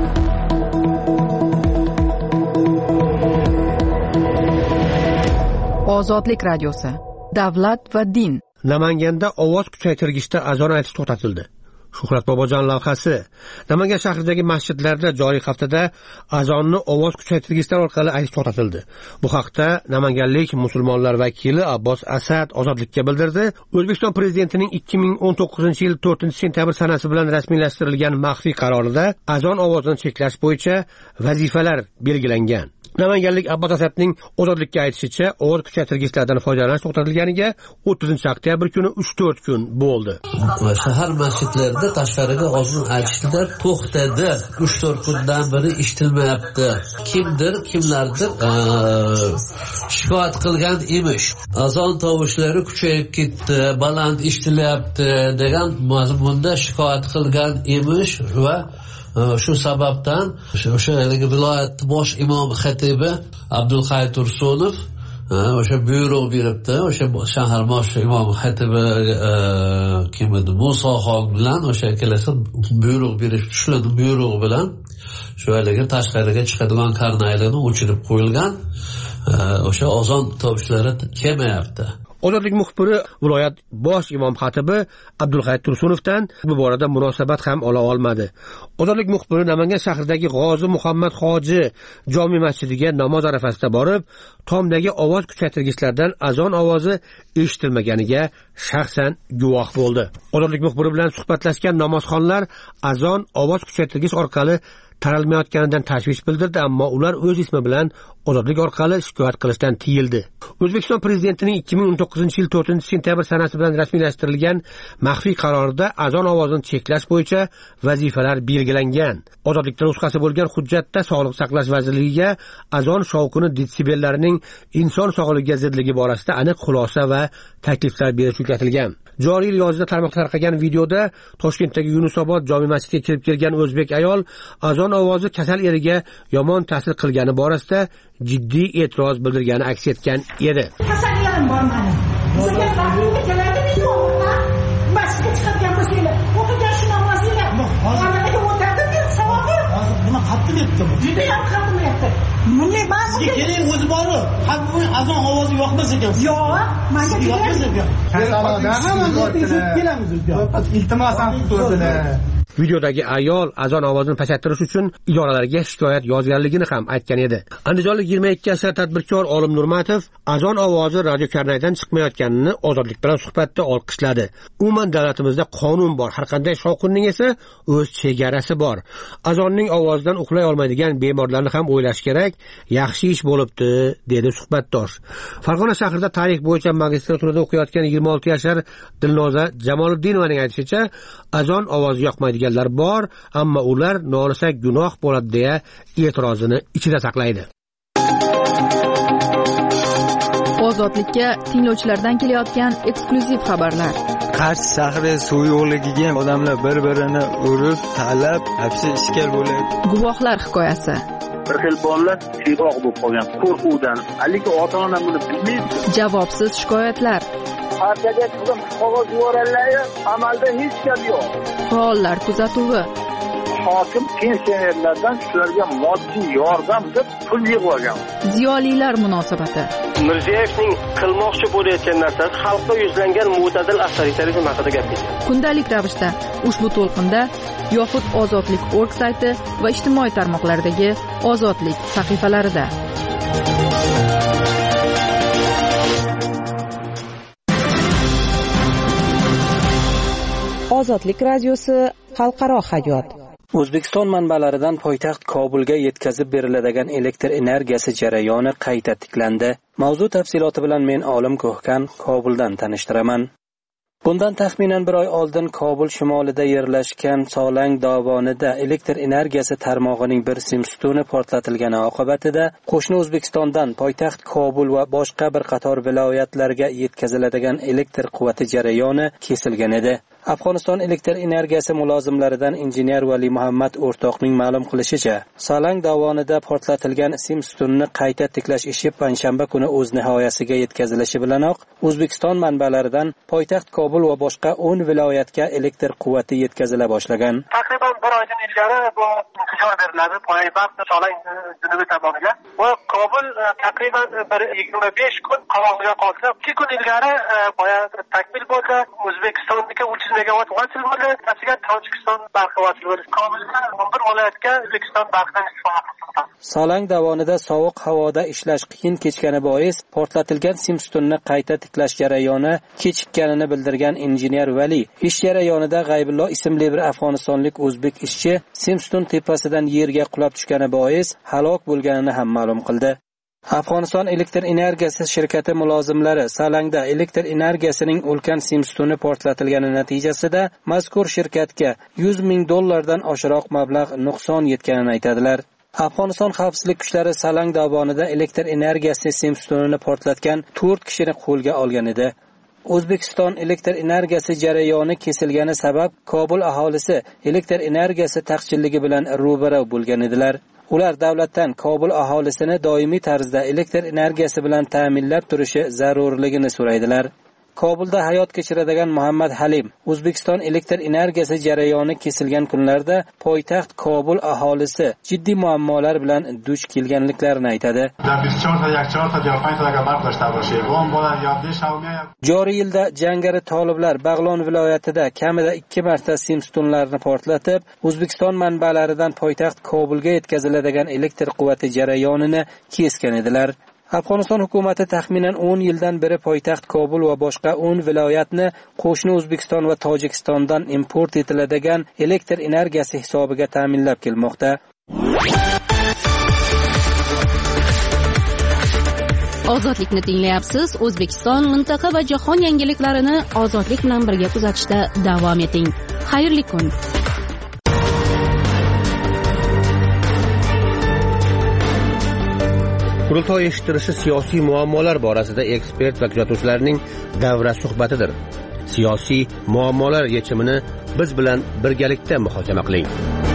Ozodlik radiosi. Davlat va din. Namanganda ovoz kuchaytirgichda azon aytish to'xtatildi. Shuhrat Bobojon lavhasi. Namangan shahridagi masjidlarda joriy haftada azonni ovoz kuchaytirgichlar orqali aytish to'xtatildi. Bu haqda namanganlik musulmonlar vakili Abbos Asad Ozodlikka bildirdi. O'zbekiston prezidentining 2019-yil 4-sentyabr sanasi bilan rasmiylashtirilgan maxfiy qarorida azon ovozini cheklash bo'yicha vazifalar belgilangan. Namanganlik Abbos Asadning Ozodlikka aytishicha, ovoz kuchaytirgichlardan foydalanish to'xtatilganiga 30-oktyabr kuni 3-4 kun bo'ldi. Shahar masjidlarida tashqariga ozon aytishlar to'xtadi. 3-4 kundan beri eshitilmayapti. Kimlardir shikoyat qilgan emish. Azon tovushlari kuchayib ketdi, baland eshitilyapti degan mazmunda shikoyat qilgan emish va shu sababdan o'sha viloyat bosh imom xatibi Abdulhay Tursunov o'sha buyruq beribdi. O'sha shahar bosh imom xatibi kim edi? Musoxon bilan o'sha kelasi buyruq berish tushiladi. Buyruq bilan shu yerga tashqariga chiqadigan karnaylarni o'chirib qo'yilgan. O'sha ozon tovushlari kelmayapti. Ozodlik muxbiri viloyat bosh imom xatibi Abdulhay Tursunovdan bu borada munosabat ham ola olmadi. Ozodlik muxbiri Namangan shahridagi G'ozi Muhammad Hoji jome masjidiga namoz arafasida borib, tomdagi ovoz kuchaytirgichlardan azon ovozi eshitilmaganiga shaxsan guvoh bo'ldi. Ozodlik muxbiri bilan suhbatlashgan namozxonlar azon ovoz kuchaytirgich orqali taralmayotganidan tashvish bildirdi, ammo ular o'z ismi bilan ozodlik orqali shikoyat qilishdan tiyildi. O'zbekiston prezidentining 2019-yil 4-sentyabr sanasi bilan rasmiylashtirilgan maxfiy qarorida azon ovozini cheklash bo'yicha vazifalar belgilangan. Ozodlikdan nusxasi bo'lgan hujjatda Sog'liqni saqlash vazirligiga azon shovqini detsibellarining inson sog'lig'iga zidligi borasida aniq xulosa va takliflar berish yuklatilgan. Joriy yil yozida tarmoqda tarqagan videoda Toshkentdagi Yunusobod jome masjidiga kirib kelgan o'zbek ayol azon ovozi kasal eriga yomon ta'sir qilgani borasida jiddiy e'tiroz bildirgani aks etgan edi. Kasal erim bor meni. Sizga vaqtingiz keladimi yo'qmi? Masjidga chiqargan bo'lsanglar, o'qigan shu namozinglar. Onaga o'tadi savob. Hozir nima qattiq debdi bu? Juda ham qattiq aytdi. Bunday masjidga keling o'zi bor-ku. Qalbi azon ovozi yoqmas ekan. Yo'q, menga yoqmas ekan. Iltimos ham tutdilar. Videodagi ayol azon ovozini pasaytirish uchun idoralarga shikoyat yozganligini ham aytgan edi. Andijonlik 22 yoshli tadbirkor Olim Nurmatov azon ovozi radiokarnaydan chiqmayotganini ozodlik bilan suhbatda olqishladi. Umuman davlatimizda qonun bor, har qanday shovqinning esa o'z chegarasi bor. Azonning ovozidan uxlay olmaydigan bemorlarni ham o'ylash kerak, yaxshi ish bo'libdi, dedi suhbatdosh. Farg'ona shahrida tarix bo'yicha magistraturada o'qiyotgan 26 yoshli Dilnoza Jamoliddinovaning aytishicha, azon ovozi yoqmaydiganlar bor, ammo ular nolisak gunoh bo'ladi deya e'tirozini ichida saqlaydi. Ozodlikka tinglovchilardan kelayotgan eksklyuziv xabarlar. Qarshi shahri suv yo'qligiga odamlar bir-birini urib, talab, hapsi ishkal bo'ladi. Guvohlar hikoyasi. Bir xil bolalar siyg'oq bo'lib qolgan qo'rquvdan. Lekin ota-ona buni bilmaydi. Javobsiz shikoyatlar. Partiyaga tuzum qog'oz yuborganlar, amalda hech gap yo'q. Faollar kuzatuvi. Hokim pensionerlardan shularga moddiy yordam deb pul yig'ilgan. Ziyolilar munosabati. Mirziyoyevning qilmoqchi bo'layotgan narsasi xalqqa yuzlangan mo'tadil avtoritarizm haqida gapirdi. Kundalik ravishda ushbu to'lqinda yoxud ozodlik.org sayti va ijtimoiy tarmoqlardagi ozodlik sahifalarida. Ozodlik radiosi xalqaro hayot. O'zbekiston manbalaridan poytaxt Kobulga yetkazib beriladigan elektr energiyasi jarayoni qayta tiklandi. Mavzu tafsiloti bilan men Olim Ko'hkan Kobuldan tanishtiraman. Bundan taxminan bir oy oldin Kobul shimolida yerlashgan Solang dovonida elektr energiyasi tarmog'ining bir simstuni portlatilgani oqibatida qo'shni O'zbekistondan poytaxt Kobul va boshqa bir qator viloyatlarga yetkaziladigan elektr quvvati jarayoni kesilgan edi. Afg'oniston elektr energiyasi mulozimlaridan injener Vali Muhammad o'rtoqning ma'lum qilishicha, Solang dovonida portlatilgan simstunni qayta tiklash ishi panshanba kuni o'z nihoyasiga yetkazilishi bilanoq O'zbekiston manbalaridan poytaxt Kobul va boshqa 10 viloyatga elektr quvvati yetkazila boshlagan. Taqriban bir oydan ilgari bu intijor beriladi poytaxt Solang janubiy tomoniga. Va Kobul taqriban 25 kun qamoqda qolsa, 2 kun ilgari takmil bo'ldi. O'zbekistondagi 300 megawatt hosil bo'ldi. Nasiga Tojikiston barqi hosil bo'ldi. Kobulda 11 viloyatga O'zbekiston barqidan istifoda qildi. Solang dovonida sovuq havoda ishlash qiyin kechgani bois portlatilgan simstunni qayta tiklash jarayoni kechikkanini bildirgan injener Vali, ish jarayonida G'aybullo ismli bir afg'onistonlik o'zbek ishchi simstun tepasidan yerga qulab tushgani bois halok bo'lganini ham ma'lum qildi. Afg'oniston elektr energiyasi shirkati mulozimlari Solangda elektr energiyasining ulkan simstuni portlatilgani natijasida mazkur shirkatga $100,000 oshiroq mablag' nuqson yetganini aytadilar. Afg'oniston xavfsizlik kuchlari Solang dovonida elektr energiyasi simstunini portlatgan 4 kishini qo'lga olgan edi. O'zbekiston elektr energiyasi jarayoni kesilgani sabab Kobul aholisi elektr energiyasi taqchilligi bilan ro'baro bo'lgan edilar. Ular davlatdan Kobul aholisini doimiy tarzda elektr energiyasi bilan ta'minlab turishi zarurligini so'raydilar. Kobulda hayot kechiradigan Muhammad Halim, O'zbekiston elektr energiyasi jarayoni kesilgan kunlarda poytaxt Kobul aholisi jiddiy muammolar bilan duch kelganliklarini aytadi. Joriy yilda jangari toliblar Bag'lon viloyatida kamida 2 marta simstunlarni portlatib, O'zbekiston manbalaridan poytaxt Kobulga yetkaziladigan elektr quvvati jarayonini kesgan edilar. Afg'oniston hukumati taxminan 10 yildan beri poytaxt Kobul va boshqa 10 viloyatni qo'shni O'zbekiston va Tojikistondan import etiladigan elektr energiyasi hisobiga ta'minlab kelmoqda. Ozodlikni tinglayapsiz. O'zbekiston, mintaqa va jahon yangiliklarini ozodlik bilan birga kuzatishda davom eting. Xayrli kun. Qurultoy eshittirishi siyosiy muammolar borasida ekspert va kuzatuvchilarning davra suhbatidir. Siyosiy muammolar yechimini biz bilan birgalikda muhokama qiling.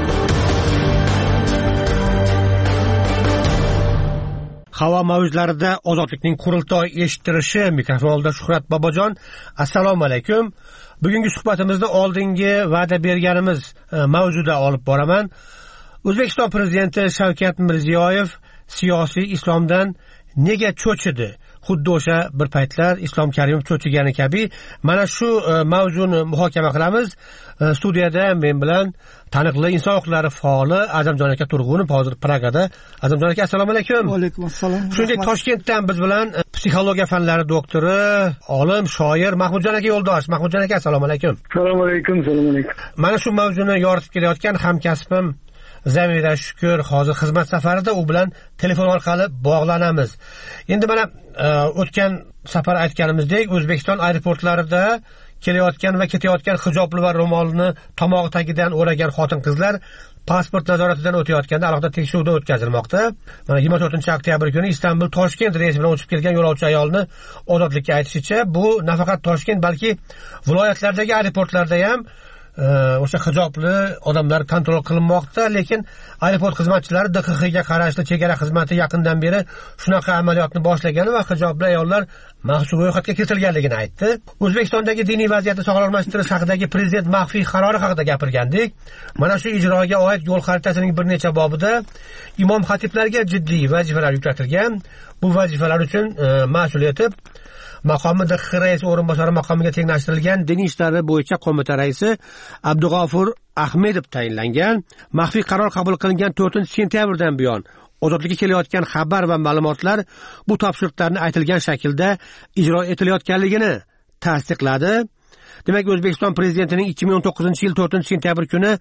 Havo mavjlarida ozodlikning qurultoy eshittirishi, mikrofonda Shuhrat Bobojon. Assalomu alaykum. Bugungi suhbatimizda oldingi va'da berganimiz mavzuda olib boraman. O'zbekiston prezidenti Shavkat Mirziyoyev siyosiy islomdan nega cho'chidi? Xuddi o'sha bir paytlar Islom Karimov cho'chigani kabi mana shu mavzuni muhokama qilamiz. Studiyada men bilan taniqli inson huquqlari faoli Azamjon aka Turg'unov hozir Pragada. Azamjon aka, assalomu alaykum. Va alaykum assalom. Shuningdek, Toshkentdan biz bilan psixologiya fanlari doktori, olim, shoir Mahmudjon aka yo'ldosh. Mahmudjon aka, assalomu alaykum. Assalomu alaykum. Assalomu alaykum. Mana shu mavzuni yoritib kelayotgan hamkasbim Zamira Shukur hozir xizmat safarida, u bilan telefon orqali bog'lanamiz. Endi mana o'tgan safar aytganimizdek, O'zbekiston aeroportlarida kelayotgan va ketayotgan hijobli va ro'molni tomog'i tagidan o'ragan xotin-qizlar pasport nazoratidan o'tayotganda alohida tekshiruvdan o'tkazilmoqda. Mana 24-oktyabr kuni Istanbul Toshkent reysi bilan uchib kelgan yo'lovchi ayolni ozodlikka aytishicha, bu nafaqat Toshkent, balki viloyatlardagi aeroportlarda ham o'sha hijobli odamlar kontrol qilinmoqda, lekin aeroport xizmatchilari DXXga qarashli chegara xizmati yaqindan beri shunaqa amaliyotni boshlagani va hijobli ayollar maxsus ro'yxatga kiritilganligini aytdi. O'zbekistondagi diniy vaziyatni sog'lomlashtirish haqidagi prezident maxfiy qarori haqida gapirgandik. Mana shu ijroga oid yo'l xaritasining bir necha bobida imom xatiblarga jiddiy vazifalar yuklatilgan. Bu vazifalar uchun mas'ul etib maqomi DXX raisi o'rinbosari maqomiga tenglashtirilgan Diniy ishlari bo'yicha qo'mita raisi Abdug'ofur Ahmedov tayinlangan. Maxfiy qaror qabul qilingan 4-sentyabrdan buyon ozodlikka kelayotgan xabar va ma'lumotlar bu topshiriqlarni aytilgan shaklda ijro etilayotganligini tasdiqladi. Demak, O'zbekiston prezidentining 2019-yil 4-sentyabr kuni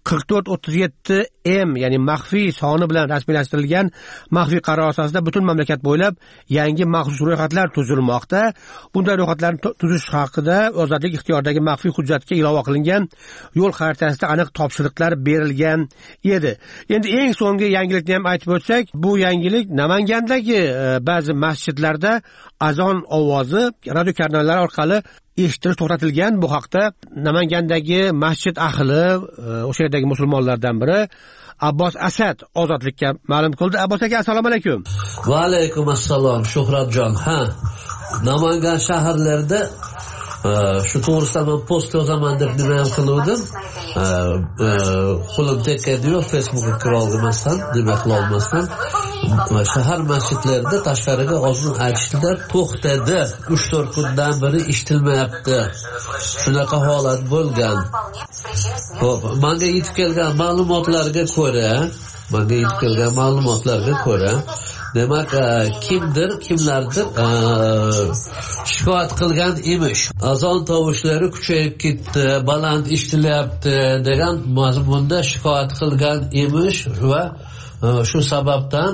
4437M, ya'ni maxfiy soni bilan rasmiylashtirilgan maxfiy qaror asosida butun mamlakat bo'ylab yangi maxsus ro'yxatlar tuzilmoqda. Bunday ro'yxatlarni tuzish haqida ozodlik ixtiyoridagi maxfiy hujjatga ilova qilingan yo'l xaritasida aniq topshiriqlar berilgan edi. Endi eng so'nggi yangilikni ham aytib o'tsak, bu yangilik Namangandagi ba'zi masjidlarda azon ovozi radio kanallar orqali eshitilish to'xtatilgan. Bu haqda Namangandagi masjid ahli, o'sha yerdagi musulmonlardan biri Abbos Asad ozodlikka ma'lum qildi. Abbos aka, assalomu alaykum. Va alaykum assalom Shuhratjon. Namangan shaharlarida shu to'g'risida men post yozaman deb nima ham qiluvdim. Qo'lim tekadiyu Facebookga kira olmasdan, nima qila olmasdan shahar masjidlarida tashqariga ozon aytishdilar, to'xtadi. 3-4 kundan beri eshitilmayapti. Shunaqa holat bo'lgan. Xo'p, menga yetib kelgan ma'lumotlarga ko'ra, demak, kimlardir shikoyat qilgan emish. Azon tovushlari kuchayib ketdi, baland eshitilyapti degan mazmunda shikoyat qilgan emish va shu sababdan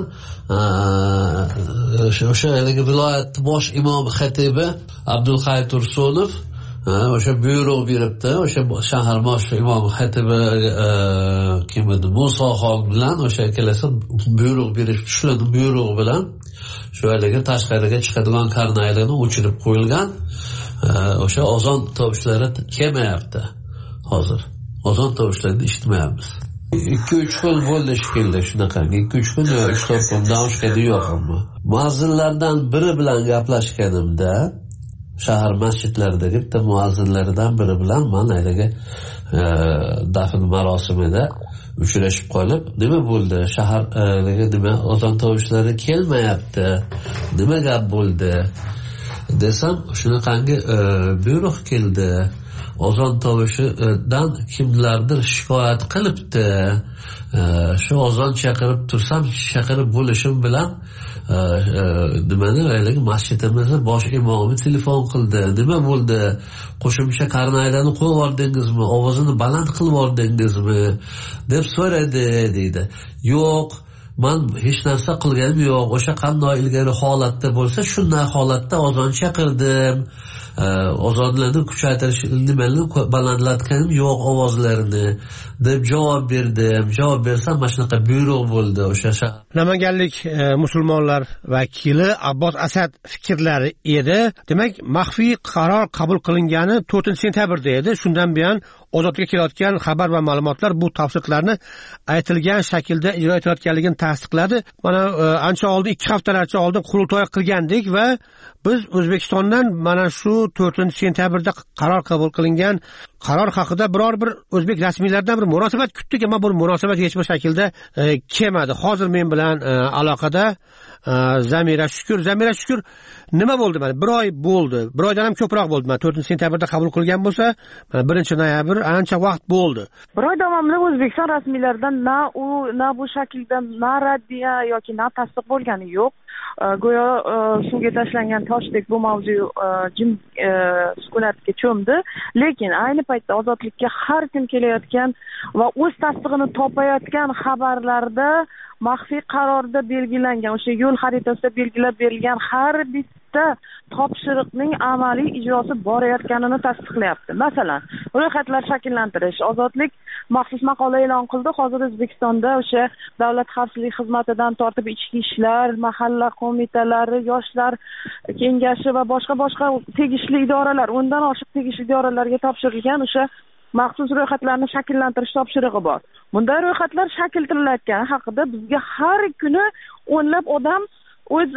o'sha viloyat bosh imom xatibi Abdulxay Tursunov o'sha buyruq beribdi. O'sha shahar bosh imom xatibi kim edi? Musoxon bilan o'sha kelasi buyruq berishdi. Shularning buyrug'i bilan shu yerga tashqariga chiqadigan karnaylarni o'chirib qo'yilgan. O'sha ozon tovushlari kelmayapti hozir. Ozon tovushlarini eshitmayapmiz. 2-3 kun bo'ldi shekilli shunaqa. 2-3 kun, 3-4 kundan oshgani yo'q ammo. Muazzinlardan biri bilan gaplashganimda, shahar masjidlaridagi bitta muazzinlaridan biri bilan men aylaga dafn marosimida uchrashib qolib, nima bo'ldi? Shaharga nima ozon tovushlari kelmayapti? Nima gap bo'ldi? Desam, shunaqangi buyruq keldi. azon tovushidan kimlardir shikoyat qilibdi. Shu azon chaqirib tursam, chaqirib bo'lishim bilan nimani masjidimizni bosh imomi telefon qildi. Nima bo'ldi? Qo'shimcha qarnaylarni qo'yib yubordingizmi? Ovozini baland qilib yubordingizmi? deb so'radi deydi. Yo'q, men hech narsa qilganim yo'q. O'sha qanday ilgari holatda bo'lsa, shunday holatda azon chaqirdim. Ozodlarni kuchaytirish nimalarni balandlatganim yo'q ovozlarini deb javob berdim. Javob bersam mana shunaqa buyruq bo'ldi o'sha shahar. Namanganlik musulmonlar vakili Abbos Asad fikrlari edi. Demak, maxfiy qaror qabul qilingani 4-sentyabrda edi. Shundan buyon ozodlikka kelayotgan xabar va ma'lumotlar bu tafsilotlarni aytilgan shaklda ijro etilayotganligini tasdiqladi. Mana ancha oldin 2 haftalarcha oldin qurultoy qilgandik va biz O'zbekistondan mana shu 4-sentyabrda qaror qabul qilingan qaror haqida biror bir o'zbek rasmiylaridan bir munosabat kutdik, ammo bu munosabat hech bir shaklda kelmadi. Hozir men bilan aloqada Zamira Shukur, nima bo'ldi? Mana 1 oy bo'ldi. 1 oydan ham ko'proq bo'ldi. Mana 4-sentyabrda qabul qilgan bo'lsa, 1-noyabr ancha vaqt bo'ldi. 1 oy davomida O'zbekiston rasmiylaridan na bu shaklda na raddiya yoki na tasdiq bo'lgani yo'q. Go'yo suvga tashlangan toshdek bu mavzu jim sukunatga cho'mdi. Lekin ayni paytda ozodlikka har kun kelayotgan va o'z tasdig'ini topayotgan xabarlarda maxfiy qarorda belgilangan, o'sha yo'l xaritasida belgilab berilgan har bitta topshiriqning amaliy ijrosi borayotganini tasdiqlayapti. Masalan, ro'yxatlar shakllantirish. Ozodlik maxsus maqola e'lon qildi. Hozir O'zbekistonda o'sha Davlat xavfsizlik xizmatidan tortib ichki ishlar, mahalla qo'mitalari, yoshlar kengashi va boshqa tegishli idoralar, undan oshiq tegishli idoralarga topshirilgan o'sha maxsus ro'yxatlarni shakllantirish topshirig'i bor. Bunday ro'yxatlar shakllantirilayotgani haqida bizga har kuni o'nlab odam o'z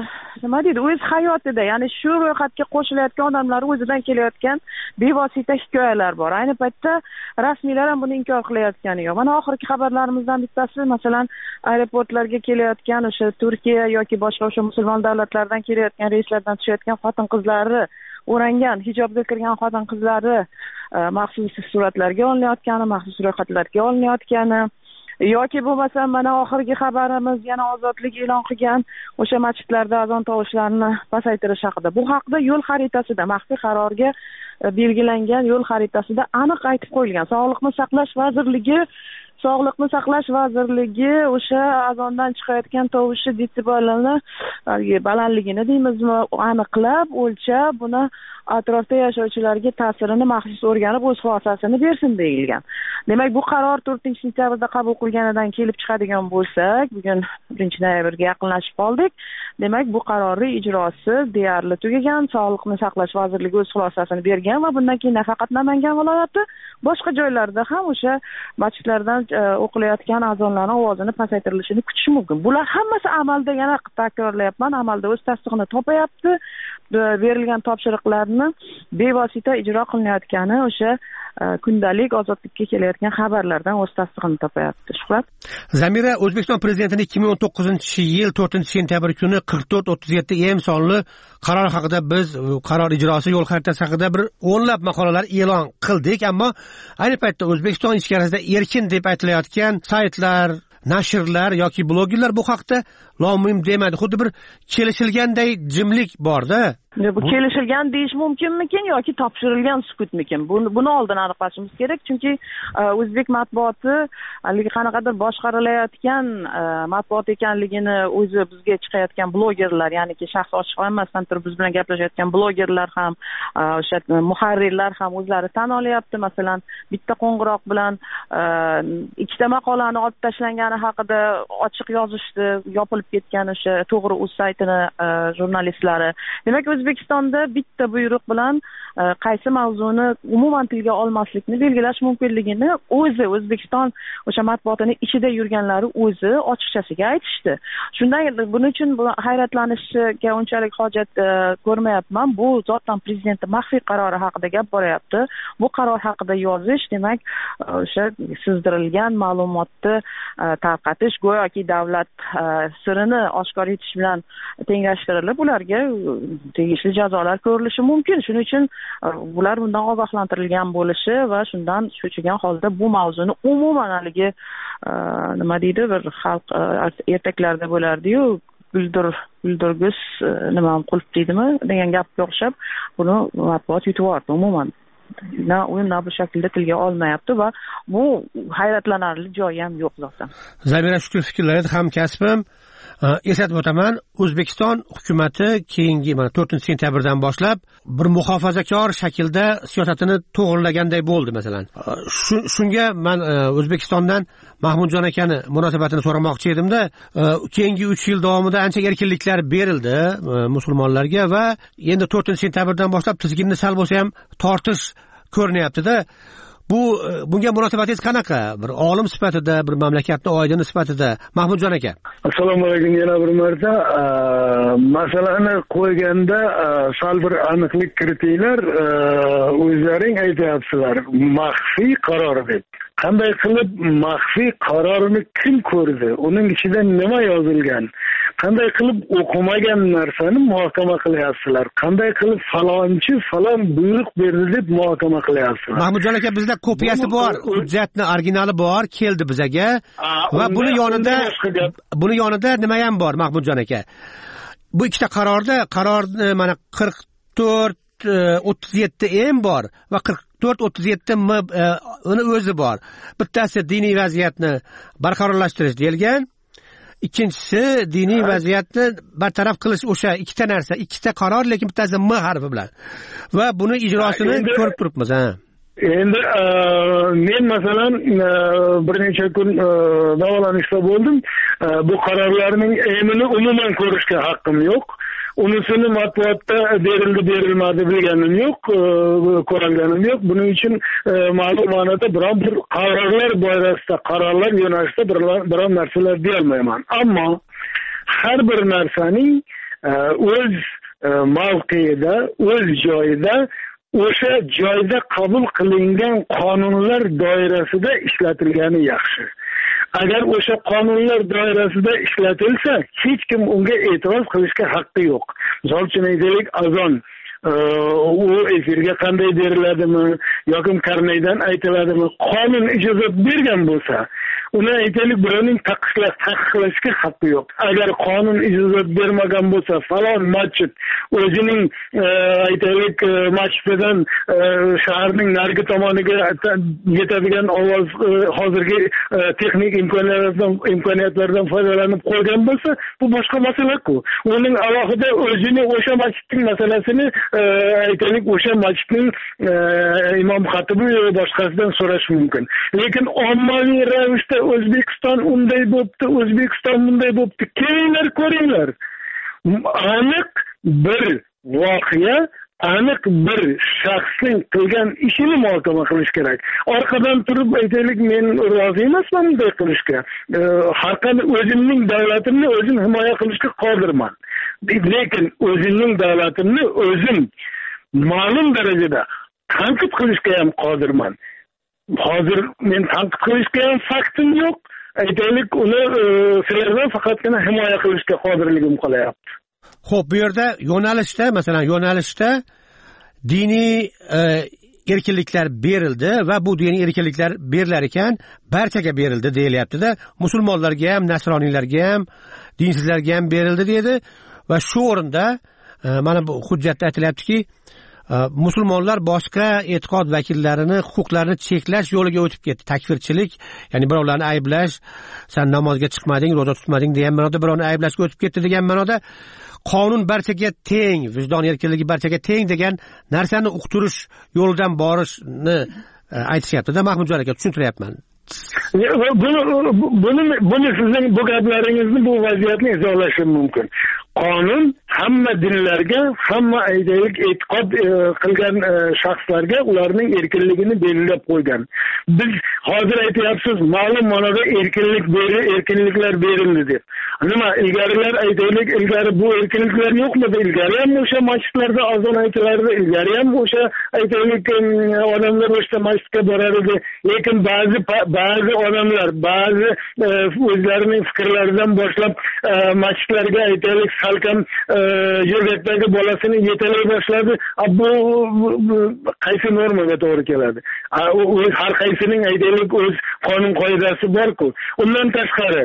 hayotida, ya'ni shu ro'yxatga qo'shilayotgan odamlar o'zidan kelayotgan bevosita hikoyalar bor. Ayni paytda rasmiylar ham buni inkor qilayotgani yo'q. Mana oxirgi xabarlarimizdan bittasi, masalan, aeroportlarga kelayotgan o'sha Turkiya yoki boshqa o'sha musulmon davlatlardan kelayotgan reyslardan tushayotgan xotin-qizlari, o'rangan hijobga kirgan xotin-qizlari maxsus suratlarga olinayotgani, maxsus ro'yxatlarga olinayotgani yoki bo'lmasa mana oxirgi xabarimiz yana ozodlik e'lon qilgan o'sha masjidlarda azon tovushlarini pasaytirish haqida. Bu haqida yo'l xaritasida, maxfiy qarorga belgilangan yo'l xaritasida aniq aytib qo'yilgan. Sog'liqni saqlash vazirligi o'sha azondan chiqayotgan tovushi detsibelini balandligini deymizmi, aniqlab, o'lchab, buni atrofda yashovchilarga ta'sirini maxsus o'rganib o'z xulosasini bersin deyilgan. Demak, bu qaror 4-sentyabrda qabul qilganidan kelib chiqadigan bo'lsak, bugun 1-noyabrga yaqinlashib qoldik. Demak, bu qarorning ijrosi deyarli tugagan. Sog'liqni saqlash vazirligi o'z xulosasini bergan va bundan keyin nafaqat Namangan viloyati, boshqa joylarda ham o'sha masjidlardan o'qilayotgan azonlarning ovozini pasaytirilishini kutish mumkin. Bular hammasi amalda, yana takrorlayapman, amalda o'z tasdig'ini topayapti. Berilgan topshiriqlarni bevosita ijro qilinayotgani o'sha kundalik ozodlikka kelayotgan xabarlardan o'z tasdig'ini topayapti. Shuhrat. Zamira, O'zbekiston prezidentining 2019-yil 4-sentyabr kuni 44-37 sonli qaror haqida biz qaror ijrosi yo'l xaritasi haqida bir o'nlab maqolalar e'lon qildik, ammo ayni paytda O'zbekiston ichkarisida erkin deb aytilayotgan saytlar, nashrlar yoki blogerlar bu haqda lom-mim demadi. Xuddi bir kelishilganday jimlik borda. Bu kelishilgan deyish mumkinmikin yoki topshirilgan sukutmikin? Buni oldin aniqlashimiz kerak, chunki o'zbek matbuoti qanaqadir boshqarilayotgan matbuot ekanligini o'zi bizga chiqayotgan blogerlar, ya'niki shaxs ochiq olmasdan turib biz bilan gaplashayotgan blogerlar ham, o'sha muharrirlar ham o'zlari tan olyapti. Masalan, bitta qo'ng'iroq bilan 2ta maqolani olib tashlangani haqida ochiq yozishdi, yopilib ketgan o'sha To'g'ri.uz saytini jurnalistlari. Demak, O'zbekistonda bitta buyruq bilan qaysi mavzuni umuman tilga olmaslikni belgilash mumkinligini o'zi O'zbekiston o'sha matbuotini ichida yurganlari o'zi ochiqchasiga aytishdi. Shundan buning uchun hayratlanishga unchalik hojat ko'rmayapman. Bu zotan prezidentning maxfiy qarori haqida gap boryapti. Bu qaror haqida yozish, demak, o'sha sizdirilgan ma'lumotni tarqatish, go'yoki davlat sirini oshkor etish bilan tenglashtirilib, ularga tegishli tegishli jazolar ko'rilishi mumkin. Shuning uchun bular bundan ogohlantirilgan bo'lishi va shundan cho'chigan holda bu mavzuni umuman haligi nima deydi, bir xalq ertaklarda bo'lardi-yu, guldirguz nima qulf deydimi degan gapga o'xshab buni matbuot yutib yubordi umuman. Na bu shaklda tilga olmayapti va bu hayratlanarli joyi ham yo'q zotan. Zamira, shukur fikrlaringiz hamkasbim. Eslatib o'taman, O'zbekiston hukumati keyingi 4-sentyabrdan boshlab bir muhofazakor shaklda siyosatini to'g'rilaganday bo'ldi masalan. Shunga men O'zbekistondan Mahmudjon akani munosabatini so'ramoqchi edimda, keyingi 3 yil davomida ancha erkinliklar berildi musulmonlarga va endi 4-sentyabrdan boshlab tizginni sal bo'lsa ham tortish ko'rinyapti-da. Bunga munosabatingiz qanaqa? Bir olim sifatida, bir mamlakatning oydini sifatida, Mahmudjon aka. Assalomu alaykum yana bir marta. Masalani qo'yganda sal bir aniqlik kiritinglar. O'zlaring aytyapsizlar, maxfiy qaror deb. Qanday qilib maxfiy qarorni kim ko'rdi? Uning ichida nima yozilgan? Qanday qilib o'qimagan narsani muhokama qilyapsizlar? Qanday qilib falonchi falon buyruq berdi deb muhokama qilyapsizlar? Mahmudjon aka, bizda kopiyasi bor, hujjatni originali bor, keldi bizaga va buni yonida nima ham bor Mahmudjon aka? Bu ikkita qaror mana 44-37 M bor va 44-37 M uni o'zi bor. Bittasi diniy vaziyatni barqarorlashtirish deyilgan. Ikkinchisi diniy vaziyatni bartaraf qilish. O'sha ikkita narsa, ikkita qaror, lekin bittasi M harfi bilan. Va buni ijrosini ko'rib turibmiz. Endi men masalan bir necha kun davolanishda bo'ldim. Bu qarorlarning emini umuman ko'rishga haqqim yo'q. Unisini matbuotda berilmadi bilganim yo'q, ko'rganim yo'q. Buning uchun ma'lum ma'noda biron bir qarorlar doirasida, qarorlar yo'nalishida biron narsalar deyolmayman. Ammo har bir narsaning o'z mavqeida, o'z joyida, o'sha joyda qabul qilingan qonunlar doirasida ishlatilgani yaxshi. Agar o'sha qonunlar doirasida ishlatilsa, hech kim unga e'tiroz qilishga haqqi yo'q. Misol uchun aytaylik, azon u efirga qanday beriladimi yoki karnaydan aytiladimi, qonun ijozat bergan bo'lsa, uni aytaylik birovning taqiqlashga haqqi yo'q. Agar qonun ijozat bermagan bo'lsa, falon masjid o'zining aytaylik masjididan shaharning narigi tomoniga yetadigan ovoz hozirgi texnik imkoniyatlardan foydalanib qo'ygan bo'lsa, bu boshqa masala-ku. Uning alohida o'zini o'sha masjidning masalasini aytaylik o'sha masjidning imom xatibi va boshqasidan so'rash mumkin. Lekin ommaviy ravishda O'zbekiston unday bo'pti, O'zbekiston bunday bo'pti. Kelinglar ko'ringlar. Aniq bir voqea, aniq bir shaxsning qilgan ishini muhokama qilish kerak. Orqadan turib aytaylik, men rozi emasman bunday qilishga. Har qanday o'zimning davlatimni o'zim himoya qilishga qodirman. Lekin o'zimning davlatimni o'zim ma'lum darajada tanqid qilishga ham qodirman. Hozir men tanqid qilishga ham faktim yo'q. Aytaylik, uni sizlardan faqatgina himoya qilishga qodirligim qolyapti. Xo'p, bu yerda yo'nalishda diniy erkinliklar berildi va bu diniy erkinliklar berilar ekan barchaga berildi deyilyapti-da. Musulmonlarga ham, nasroniylarga ham, dinsizlarga ham berildi dedi va shu o'rinda mana bu hujjatda aytilyaptiki, musulmonlar boshqa e'tiqod vakillarini huquqlarini cheklash yo'liga o'tib ketdi. Takfirchilik, ya'ni birovlarni ayblash, sen namozga chiqmading, roza tutmading degan ma'noda birovni ayblashga o'tib ketdi degan ma'noda qonun barchaga teng, vijdon erkinligi barchaga teng degan narsani uqtirish yo'lidan borishni aytishyapti-da. Mahmudjon aka, tushuntiryapman. Buni sizning bu gaplaringizni, bu vaziyatni izohlashim mumkin. Qonun hamma dinlarga, hamma aytaylik e'tiqod qilgan shaxslarga ularning erkinligini belgilab qo'ygan. Biz hozir aytyapsiz, ma'lum ma'noda erkinliklar berildi deb. Nima, ilgarilar aytaylik, ilgari bu erkinliklar yo'qmidi? Ilgari ham o'sha masjidlarda azon aytilardi, ilgari ham o'sha aytaylik odamlar o'sha masjidga borar edi. Lekin ba'zi odamlar, ba'zi o'zlarining fikrlaridan boshlab masjidlarga aytaylik salkam yo'lakdagi bolasini yetalay boshladi. Bu qaysi normaga to'g'ri keladi? Har qaysining aytaylik o'z qonun qoidasi bor-ku. Undan tashqari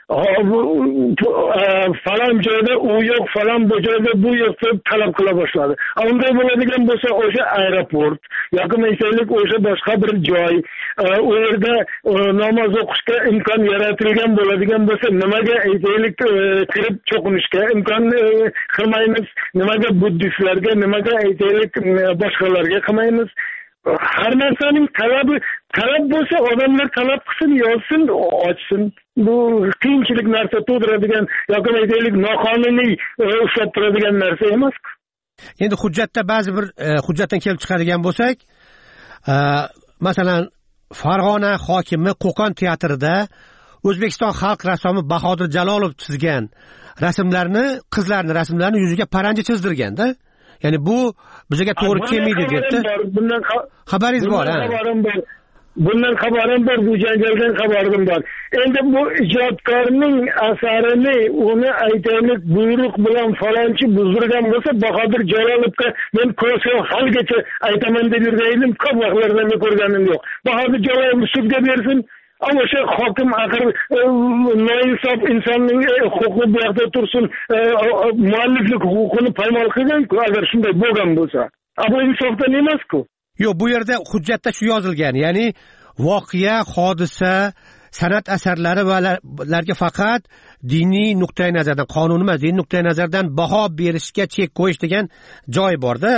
falon joyda u yo'q, falon bu joyda bu yo'q deb talab qila boshladi. Unday bo'ladigan bo'lsa, o'sha aeroport yoki aytaylik o'sha boshqa bir joy, u yerda namoz o'qishga imkon yaratilgan bo'ladigan bo'lsa, nimaga aytaylik kirib cho'qinishga imkon qilmaymiz? Nimaga buddistlarga, nimaga aytaylik boshqalarga qilmaymiz? Har narsaning talab bo'lsa, odamlar talab qilsin, yozsin, ochsin. Bu qiyinchilik narsa tug'diradigan yoki aytaylik noqonuniy ushlab turadigan narsa emas. Endi hujjatda ba'zi bir hujjatdan kelib chiqadigan bo'lsak, masalan, Farg'ona hokimi Qo'qon teatrida O'zbekiston xalq rassomi Bahodir Jalolov chizgan qizlarning rasmlarini yuziga paranji chizdirganda, ya'ni bu bizga to'g'ri kelmaydi debdi. Xabaringiz bor, ha? Bundan xabarim bor, bu janjaldan xabarim bor. Endi bu ijodkorning asarini uni aytaylik buyruq bilan falonchi buzdirgan bo'lsa, Bahodir Jalolovga men ko'rsam halgacha aytaman deb yurganim ko'p vaqtlardan ko'rganim yo'q. Bahodir Jalolov sudga bersin. Ama o'sha hokim axir noinsof insonning huquqi bu yoqda tursin, mualliflik huquqini poymol qilgan-ku, agar shunday bo'lgan bo'lsa. Bu insofdan emas-ku. Yo'q, bu yerda hujjatda shu yozilgan, ya'ni voqea, hodisa, san'at asarlari va ularga faqat diniy nuqtai nazardan, qonuniy emas, diniy nuqtai nazardan baho berishga chek qo'yish degan joy bor-da.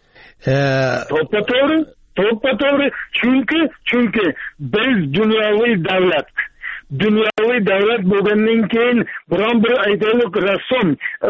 To'ppa-to'g'ri, chunki biz dunyoviy davlat bo'lgandan keyin biron bir aytaylik rassom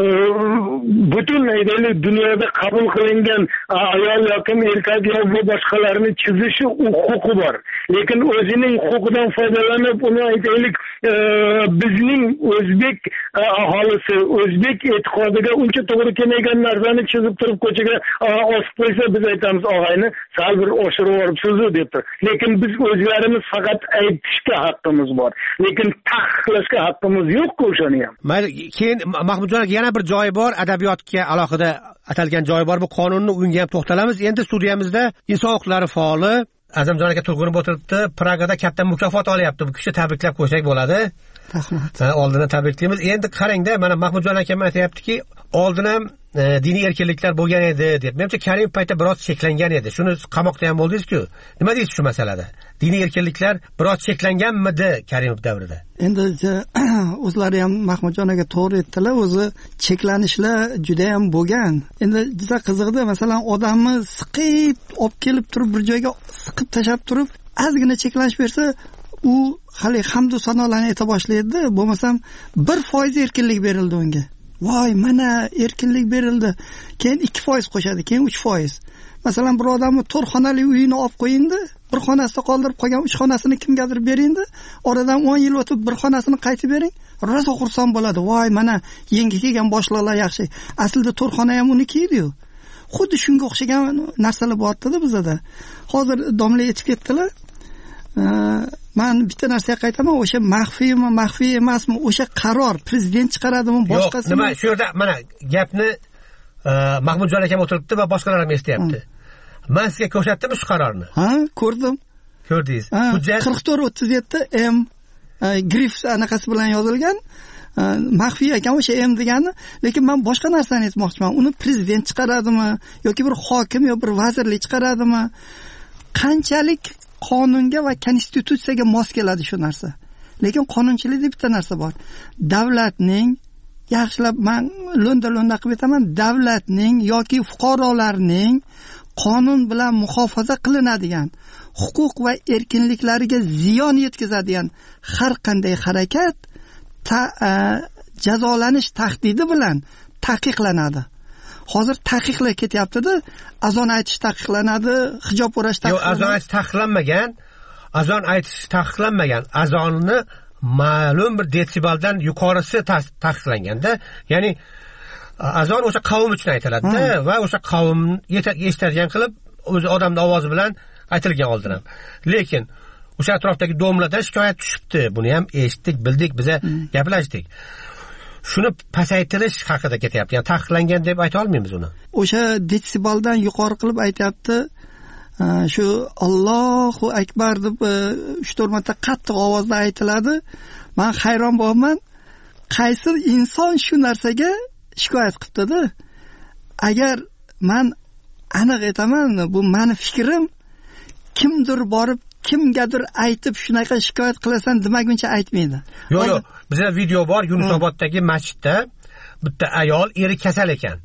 butun aytaylik dunyoda qabul qilingan ayol yoki erkak yoki boshqalarni chizishi huquqi bor. Lekin o'zining huquqidan foydalanib uni aytaylik bizning o'zbek aholisi, o'zbek e'tiqodiga uncha to'g'ri kelmagan narsani chizib turib ko'chaga osib qo'ysa, biz aytamiz, og'ayni sal bir oshirib yuboribsiz debdi. Lekin biz o'zlarimiz faqat aytishga haqqimiz bor. Lekin taqiqlashga haqqimiz yo'q-ku o'shani ham. Mayli, keyin Mahmudjon aka yana bir joyi bor, adabiyotga alohida atalgan joyi bor. Bu qonunni unga ham to'xtalamiz. Endi studiyamizda inson huquqlari faoli Azamjon aka turg'unib o'tiribdi. Pragada katta mukofot olyapti. Bu kishi tabriklab qo'ysak bo'ladi. Rahmat. Oldindan tabriklaymiz. Endi qarangda, mana Mahmudjon aka aytayaptiki, oldin ham diniy erkinliklar bo'lgan edi deb. Menimcha Karimov paytda biroz cheklangan edi. Shuni qamoqda ham bo'ldingiz-ku. Nima deysiz shu masalada? Diniy erkinliklar biroz cheklanganmidi Karimov davrida? Endi o'zlari ham Mahmudjon aka to'g'ri aytdilar, o'zi cheklanishlar juda ham bo'lgan. Endi juda qiziqdi, masalan, odamni siqib olib kelib turib bir joyga siqib tashab turib, ozgina cheklanish bersa, u hali hamdu sanolarni ayta boshlaydi. Bo'lmasam 1% erkinlik berildi unga. Voy, mana erkinlik berildi. Keyin 2% qo'shadi, keyin 3%. Masalan, bir odamni 4 xonali uyini olib qo'yindi, bir xonasida qoldirib qolgan 3 xonasini kimgadir beringdi, oradan 10 yil o'tib bir xonasini qaytib bering, rosa xursand bo'ladi. Voy, mana yangi kelgan boshliqlar yaxshi. Aslida 4 xona ham uniki edi-yu. Xuddi shunga o'xshagan narsalar bo'lyapti-da bizda. Hozir domla aytib ketdilar. Men bitta narsaga qaytaman, o'sha maxfiy emasmi, o'sha qaror prezident chiqaradimi, boshqasi. Nima, shu yerda mana gapni Mahmudjon akam o'tiribdi va boshqalar ham eshityapti. Men sizga ko'rsatdim shu qarorni. Ha, ko'rdim. Ko'rdingiz. Hujjat 4437 M grif anaqasi bilan yozilgan. Maxfiy ekan o'sha M degani, lekin men boshqa narsani aytmoqchiman. Uni prezident chiqaradimi yoki bir hokim yoki bir vazirlik chiqaradimi? Qanchalik qonunga va konstitutsiyaga mos keladi shu narsa. Lekin qonunchilikda bitta narsa bor. Davlatning, yaxshilab men lo'nda qilib aytaman, davlatning yoki fuqarolarning qonun bilan muhofaza qilinadigan huquq va erkinliklariga ziyon yetkazadigan har qanday harakat jazolanish tahdidi bilan taqiqlanadi. Hozir taqiqlar ketyapti-da, azon aytish taqiqlanadi, hijob o'rash taqiqlanadi. Yo'q, azon aytish taqiqlanmagan. Azon aytish taqiqlanmagan. Azonni ma'lum bir detsibeldan yuqorisi taqiqlanganda, ya'ni azon o'sha qavm uchun aytiladi-da va o'sha qavm eshitadigan qilib o'zi odamning ovozi bilan aytilgan oldin ham. Lekin o'sha atrofdagi domladan shikoyat tushibdi. Buni ham eshitdik, bildik, biza gaplashdik. shuni pasaytirish haqida ketyapti. Ya'ni taqiqlangan deb ayta olmaymiz uni. O'sha detsibaldan yuqori qilib aytyapti. Shu Allohu akbar deb 3-4 marta qattiq ovozda aytiladi. Men hayron bo'laman. Qaysi inson shu narsaga shikoyat qilibdi-da? Agar men aniq aytaman, bu meni fikrim, kimdir borib kimgadir aytib shunaqa shikoyat qilasan demaguncha aytmaydi. Yo'q, bizda video bor, Yunusoboddagi masjidda bitta ayol eri kasal ekan.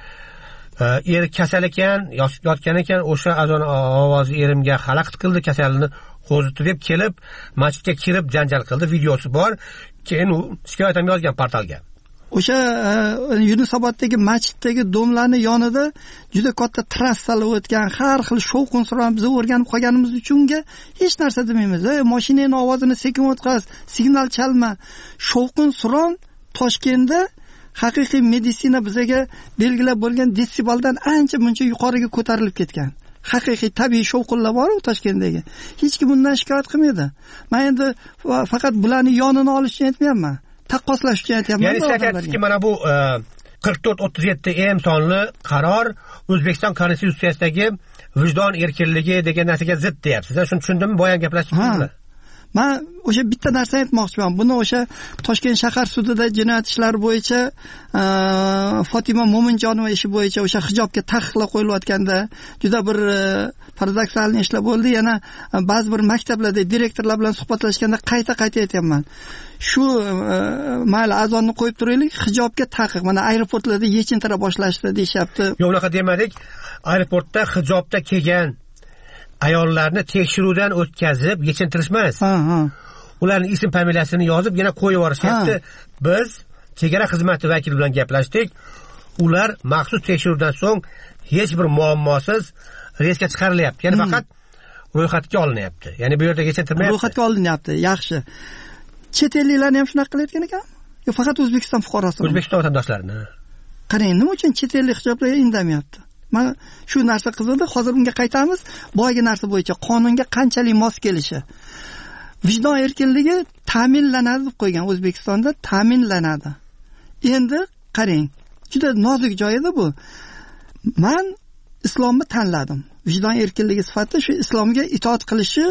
Eri kasal ekan, yotgan ekan, o'sha azon ovozi erimga xalaqit qildi, kasalini qo'zitdi deb kelib, masjidga kirib janjal qildi, videosi bor. Keyin u shikoyat ham yozgan portalga. O'sha Yunusoboddagi masjiddagi domlarning yonida juda katta trassalar o'tgan, har xil shovqin suron biz o'rganib qolganimiz uchunga hech narsa demaymiz. Mashinaning ovozini sekin o'tkaz, signal chalma. Shovqin suron Toshkentda haqiqiy meditsina bizga belgilab bo'lgan desibaldan ancha-muncha yuqoriga ko'tarilib ketgan. Haqiqiy tabiiy shovqinlar bor Toshkentdagi. Hech kim bundan shikoyat qilmaydi. Men endi faqat bularning yonini olish uchun aytmayapman. Taqqoslash uchun aytayapman. Ya'ni aytayapsizki, mana bu 44-37 sonli qaror O'zbekiston Konstitutsiyasidagi vijdon erkinligi degan narsaga zid deyapsiz. Shuni tushundimmi? Boyan gaplashdingizmi? Men o'sha bitta narsa aytmoqchiman. Buni o'sha Toshkent shahar sudida jinoyat ishlari bo'yicha Fatima Mo'minjonova ishi bo'yicha o'sha hijobga taqiqlar qo'yilayotganda juda bir paradoksalni ishlar bo'ldi. Yana ba'zi bir maktablarda direktorlar bilan suhbatlashganda qayta aytayapman. Shu mayli azonni qo'yib turaylik, hijobga taqiq. Mana aeroportlarda yechintira boshlashdi deyapti. Yo'q, unaqa demadik. Aeroportda hijobda kelgan ayollarni tekshiruvdan o'tkazib yechintirishmas. Ularning ism familiyasini yozib yana qo'yib yuborishyapti. Biz chegara xizmati vakili bilan gaplashdik. Ular maxsus tekshiruvdan so'ng hech bir muammosiz reysga chiqarilyapti. Ya'ni faqat ro'yxatga olinyapti. Ya'ni bu yerda yechintirmayapti. Ro'yxatga olinyapti. Yaxshi. Chet elliklarni ham shunaqa qilayotgan ekan? Yo, faqat O'zbekiston fuqarosi? O'zbekiston vatandoshlarini. Qarang, nima uchun chet ellik hijoblarga indamayapti? Mana shu narsa qiziqdi. Hozir bunga qaytamiz. Boyagi narsa bo'yicha qonunga qanchalik mos kelishi. Vijdon erkinligi ta'minlanadi deb qo'ygan O'zbekistonda, ta'minlanadi. Endi qarang, juda nozik joyida bu. Men islomni tanladim. Vijdon erkinligi sifatida shu islomga itoat qilishi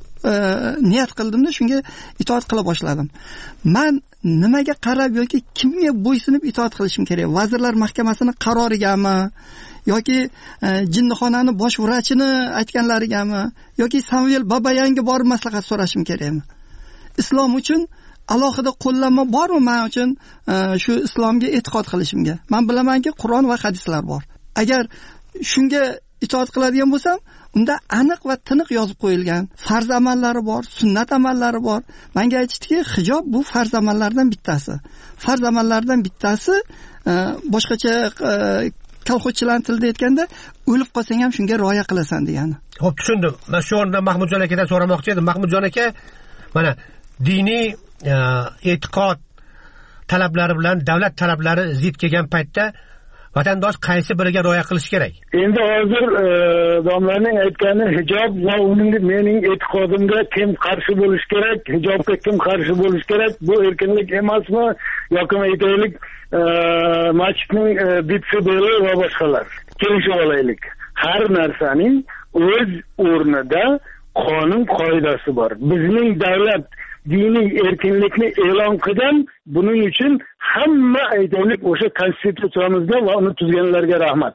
niyat qildimda, shunga itoat qila boshladim. Men nimaga qarab yoki kimga bo'ysunib itoat qilishim kerak? Vazirlar Mahkamasining qarorigami yoki Jinnixonani bosh vrachini aytganlarigami yoki Samuel Babayanga borib maslahat so'rashim kerakmi? Islom uchun alohida qo'llanma bormi men uchun shu islomga e'tiqod qilishimga? Men bilamanki, Qur'on va hadislar bor. Agar shunga itoat qiladigan bo'lsam, unda aniq va tiniq yozib qo'yilgan farz amallari bor, sunnat amallari bor. Menga aytishdiki, hijob bu farz amallardan bittasi. Farz amallardan bittasi, boshqacha kolxozchilarning tilida aytganda, o'lib qolsang ham shunga rioya qilasan degani. Xo'p, tushundim. Men shu o'rinda Mahmudjon akadan so'ramoqchi edim. Mahmudjon aka, mana diniy e'tiqod talablari bilan davlat talablari zid kelgan paytda vatandosh qaysi biriga rioya qilish kerak? Endi hozir domlaning aytgani hijob va uning mening e'tiqodimga kim qarshi bo'lish kerak, hijobga kim qarshi bo'lish kerak, bu erkinlik emasmi yoki aytaylik masjidning ditsibeli va boshqalar. Kelishib olaylik. Har narsaning o'z o'rnida qonun qoidasi bor. Bizning davlat diniy erkinlikni e'lon qilgan, buning uchun hamma aytaylik o'sha konstitutsiyamizga va uni tuzganlarga rahmat.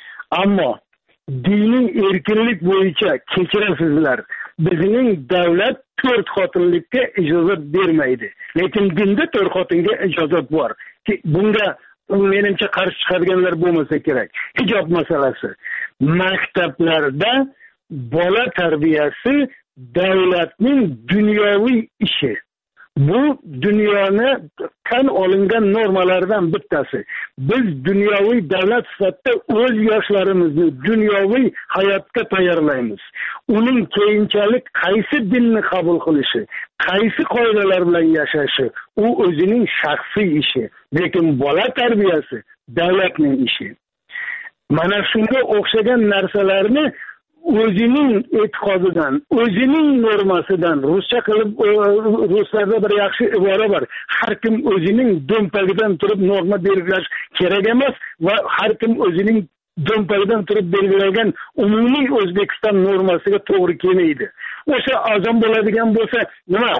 Ammo diniy erkinlik bo'yicha kechirasizlar, bizning davlat 4 xotinlikka ijozat bermaydi. Lekin dinda 4 xotinga ijozat bor. Bunga menimcha qarshi chiqadiganlar bo'lmasa kerak. Hijob masalasi. Maktablarda bola tarbiyasi davlatning dunyoviy ishi. Bu dunyoni tan olingan normalardan bittasi. Biz dunyoviy davlat sifatida o'z yoshlarimizni dunyoviy hayotga tayyorlaymiz. Uning keyinchalik qaysi dinni qabul qilishi, qaysi qoidalar bilan yashashi, u o'zining shaxsiy ishi. Lekin bola tarbiyasi davlatning ishi. Mana shunga o'xshagan narsalarni o'zining e'tiqodidan, o'zining normasidan, ruscha qilib, ruslarda bir yaxshi ibora bor. Har kim o'zining do'mpagidan turib norma belgilash kerak emas va har kim o'zining do'mpagidan turib belgilagan umumiy O'zbekiston normasiga to'g'ri kelmaydi. O'sha azon bo'ladigan bo'lsa, nima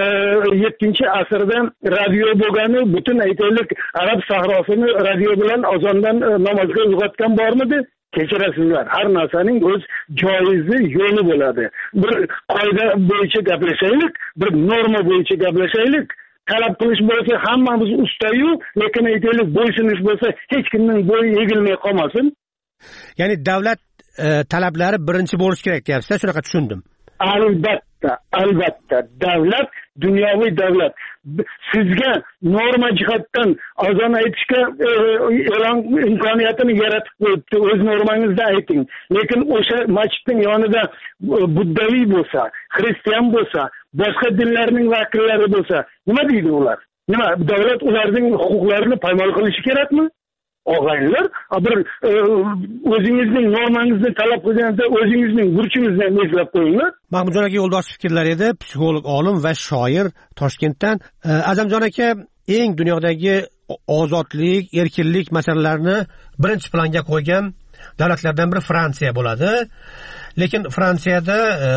7-asrda radio bo'lgani, butun aytaylik arab sahrosini radio bilan azondan namozga uyg'otgan bormidi? Kechirasizlar, har narsaning o'z joizi yo'li bo'ladi. Bir qoida bo'yicha gaplashaylik, bir norma bo'yicha gaplashaylik. Talab qilish bo'lsa hammamiz ustayu, lekin aytaylik bo'ysunish bo'lsa hech kimning bo'yi egilmay qolmasin. Ya'ni davlat talablari birinchi bo'lishi kerak deyapsiz, shunaqa tushundim. Albatta, davlat dunyoviy davlat sizga norma jihatdan azon aytishga e'lon imkoniyatini yaratib qo'yibdi. O'z normangizda ayting. Lekin o'sha masjidning yonida buddaviy bo'lsa, xristian bo'lsa, boshqa dinlarning vakillari bo'lsa, nima deydi ular? Nima davlat ularning huquqlarini poymol qilishi kerakmi? Og'aylar, bir o'zingizning normangizni talab qilganda o'zingizning burchingizni eslab qo'yinglar. Mahmudjon aka yo'ldosh fikrlar edi, psixolog, olim va shoir Toshkentdan. Azamjon aka eng dunyodagi ozodlik, erkinlik masalalarini birinchi planga qo'ygan davlatlardan biri Fransiya bo'ladi. Lekin Fransiyada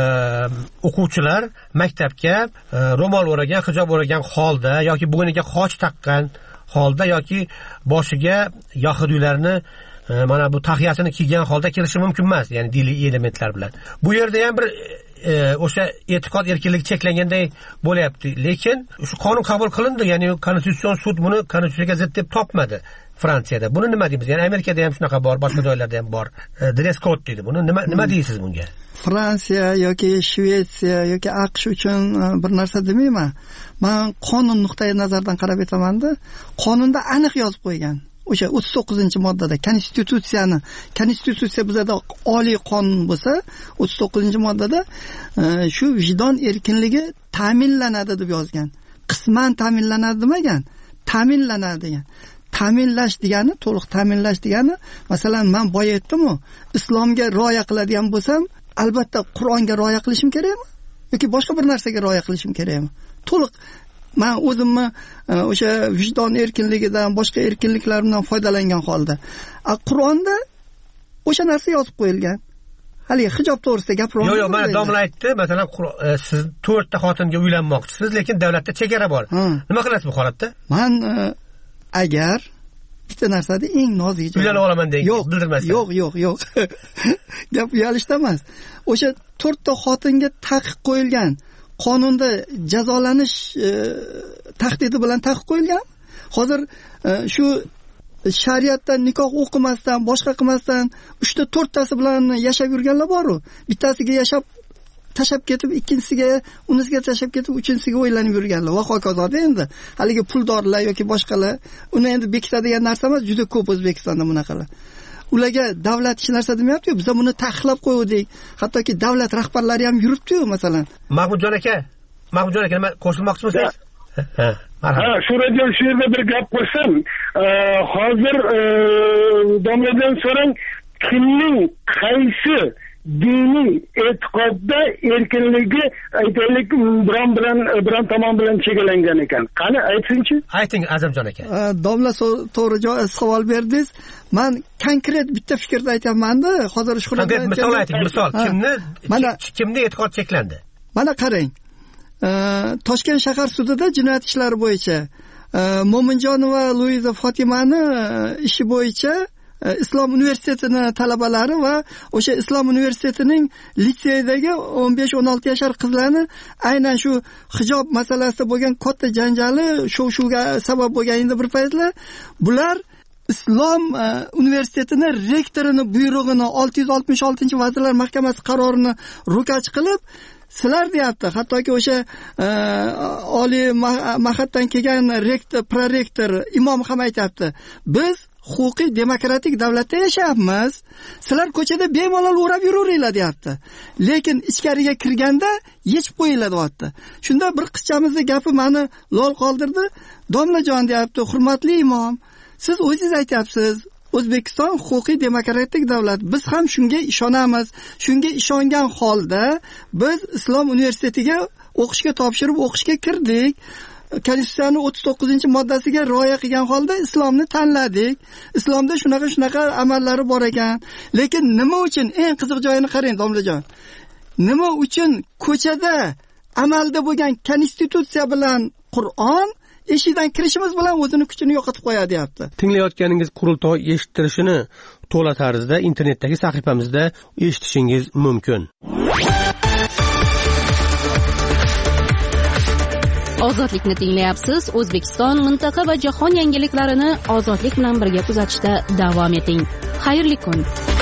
o'quvchilar maktabga ro'mol o'ragan, hijob o'ragan holda yoki bo'yniga xoch taqqan holda yoki boshiga yahudiylarni mana bu tahiyasini kiygan holda kirishi mumkin emas, ya'ni diniy elementlar bilan. Bu yerda ham bir o'sha e'tiqod erkinligi cheklanganday bo'lyapti. Lekin shu qonun qabul qilindi, ya'ni konstitutsion sud buni konstitutsiyaga zid deb topmadi Fransiyada. Buni nima deymiz? Ya'ni Amerikada ham shunaqa bor, boshqa joylarda ham bor. Dress code deydi. Buni nima deysiz bunga? Fransiya yoki Shvetsiya yoki AQSh uchun bir narsa demayman. Men qonun nuqtai nazaridan qarab aytaman-da. Qonunda aniq yozib qo'ygan. O'sha 39-moddada konstitutsiya bizda oliy qonun bo'lsa, 39-moddada shu vijdon erkinligi ta'minlanadi deb yozgan. Qisman ta'minlanadi demagan, ta'minlanadi degan. Ta'minlash degani, to'liq ta'minlash degani, masalan, men boya aytdim-ku, islomga rioya qiladigan bo'lsam, albatta Qur'onga rioya qilishim kerakmi? Yoki boshqa bir narsaga rioya qilishim kerakmi? To'liq men o'zimni o'sha vijdon erkinligidan, boshqa erkinliklarimdan foydalangan holda. Qur'onda o'sha narsa yozib qo'yilgan. Haligi hijob to'g'risida gapiryapman. Yo'q, mana domla aytdi, masalan, siz 4 ta xotinga uylanmoqchisiz, lekin davlatda chegara bor. Nima qilasiz bu holatda? Men agar bitta narsada eng nozik uylanib olaman degan bildirmasdan. Yo'q. Gap uyalishda emas. O'sha 4 ta xotinga taqiq qo'yilgan. Qonunda jazolanish tahdidi bilan taqiq qo'yilgan. Hozir shu shariatdan nikoh o'qimasdan, boshqa qilmasdan 3-4 tasi bilan yashab yurganlar bor-ku. Bittasiga yashab tashab ketib, ikkinchisiga, unisiga tashab ketib, uchinchisiga o'ylanib yurganlar va hokazoda. Endi haligi puldorlar yoki boshqalar uni endi bekitadigan narsa emas, juda ko'p O'zbekistonda bunaqalar. Ularga davlat hech narsa demayapti-ku, biz buni taqiqlab qo'ydik. Hattoki davlat rahbarlari ham yuribdi-ku, masalan. Mahmudjon aka nima qo'shilmoqchimisiz? Shu radio shu yerda bir gap qilsam, hozir domladan so'rang, kimning qaysi diniy e'tiqodda erkinligi aytaylik biron tomon bilan chegalangan ekan. Qani aytsinchi? Ayting Azamjon aka. Domla to'g'ri savol berdingiz. Men konkret bitta fikrda aytaman-da, hozir shu konkret misol ayting, misol kimni e'tiqod cheklandi? Mana qarang. Toshkent shahar sudida jinoyat ishlari bo'yicha Mo'minjonova Luiza Fotimani ishi bo'yicha Islom universitetini talabalari va o'sha Islom universitetining litseyidagi 15-16 yashar qizlarni aynan shu hijob masalasida bo'lgan katta janjali shov-shuvga sabab bo'lgan edi bir paytlar. Bular Islom universitetini rektorini buyrug'ini 666-Vazirlar Mahkamasi qarorini ro'kach qilib sizlar deyapti. Hattoki o'sha oliy mahatdan kelgan rektor, prorektor imom ham aytibdi. Biz huquqiy demokratik davlatda yashayapmiz. Sizlar ko'chada bemalol o'rab yuraveringlar deyapti. Lekin ichkariga kirganda yechib qo'yinglar deyapti. Shunda bir qizchamizni gapi meni lol qoldirdi. Domlajon deyapti, hurmatli imom, siz o'zingiz aytyapsiz, O'zbekiston huquqiy demokratik davlat. Biz ham shunga ishonamiz. Shunga ishongan holda biz Islom universitetiga o'qishga topshirib o'qishga kirdik. Konstitutsiyaning 39-moddasiga rioya qilgan holda islomni tanladik. Islomda shunaqa amallari bor ekan. Lekin nima uchun, eng qiziq joyini qarang domlajon. Nima uchun ko'chada amalda bo'lgan konstitutsiya bilan Qur'on eshikdan kirishimiz bilan o'zini kuchini yo'qotib qo'yadi, deyapti. Tinglayotganingiz qurultoy eshittirishini to'la tarzda internetdagi sahifamizda eshitishingiz mumkin. Ozodlikni tinglayapsiz. O'zbekiston, mintaqa va jahon yangiliklarini ozodlik bilan birga kuzatishda davom eting. Xayrli kun.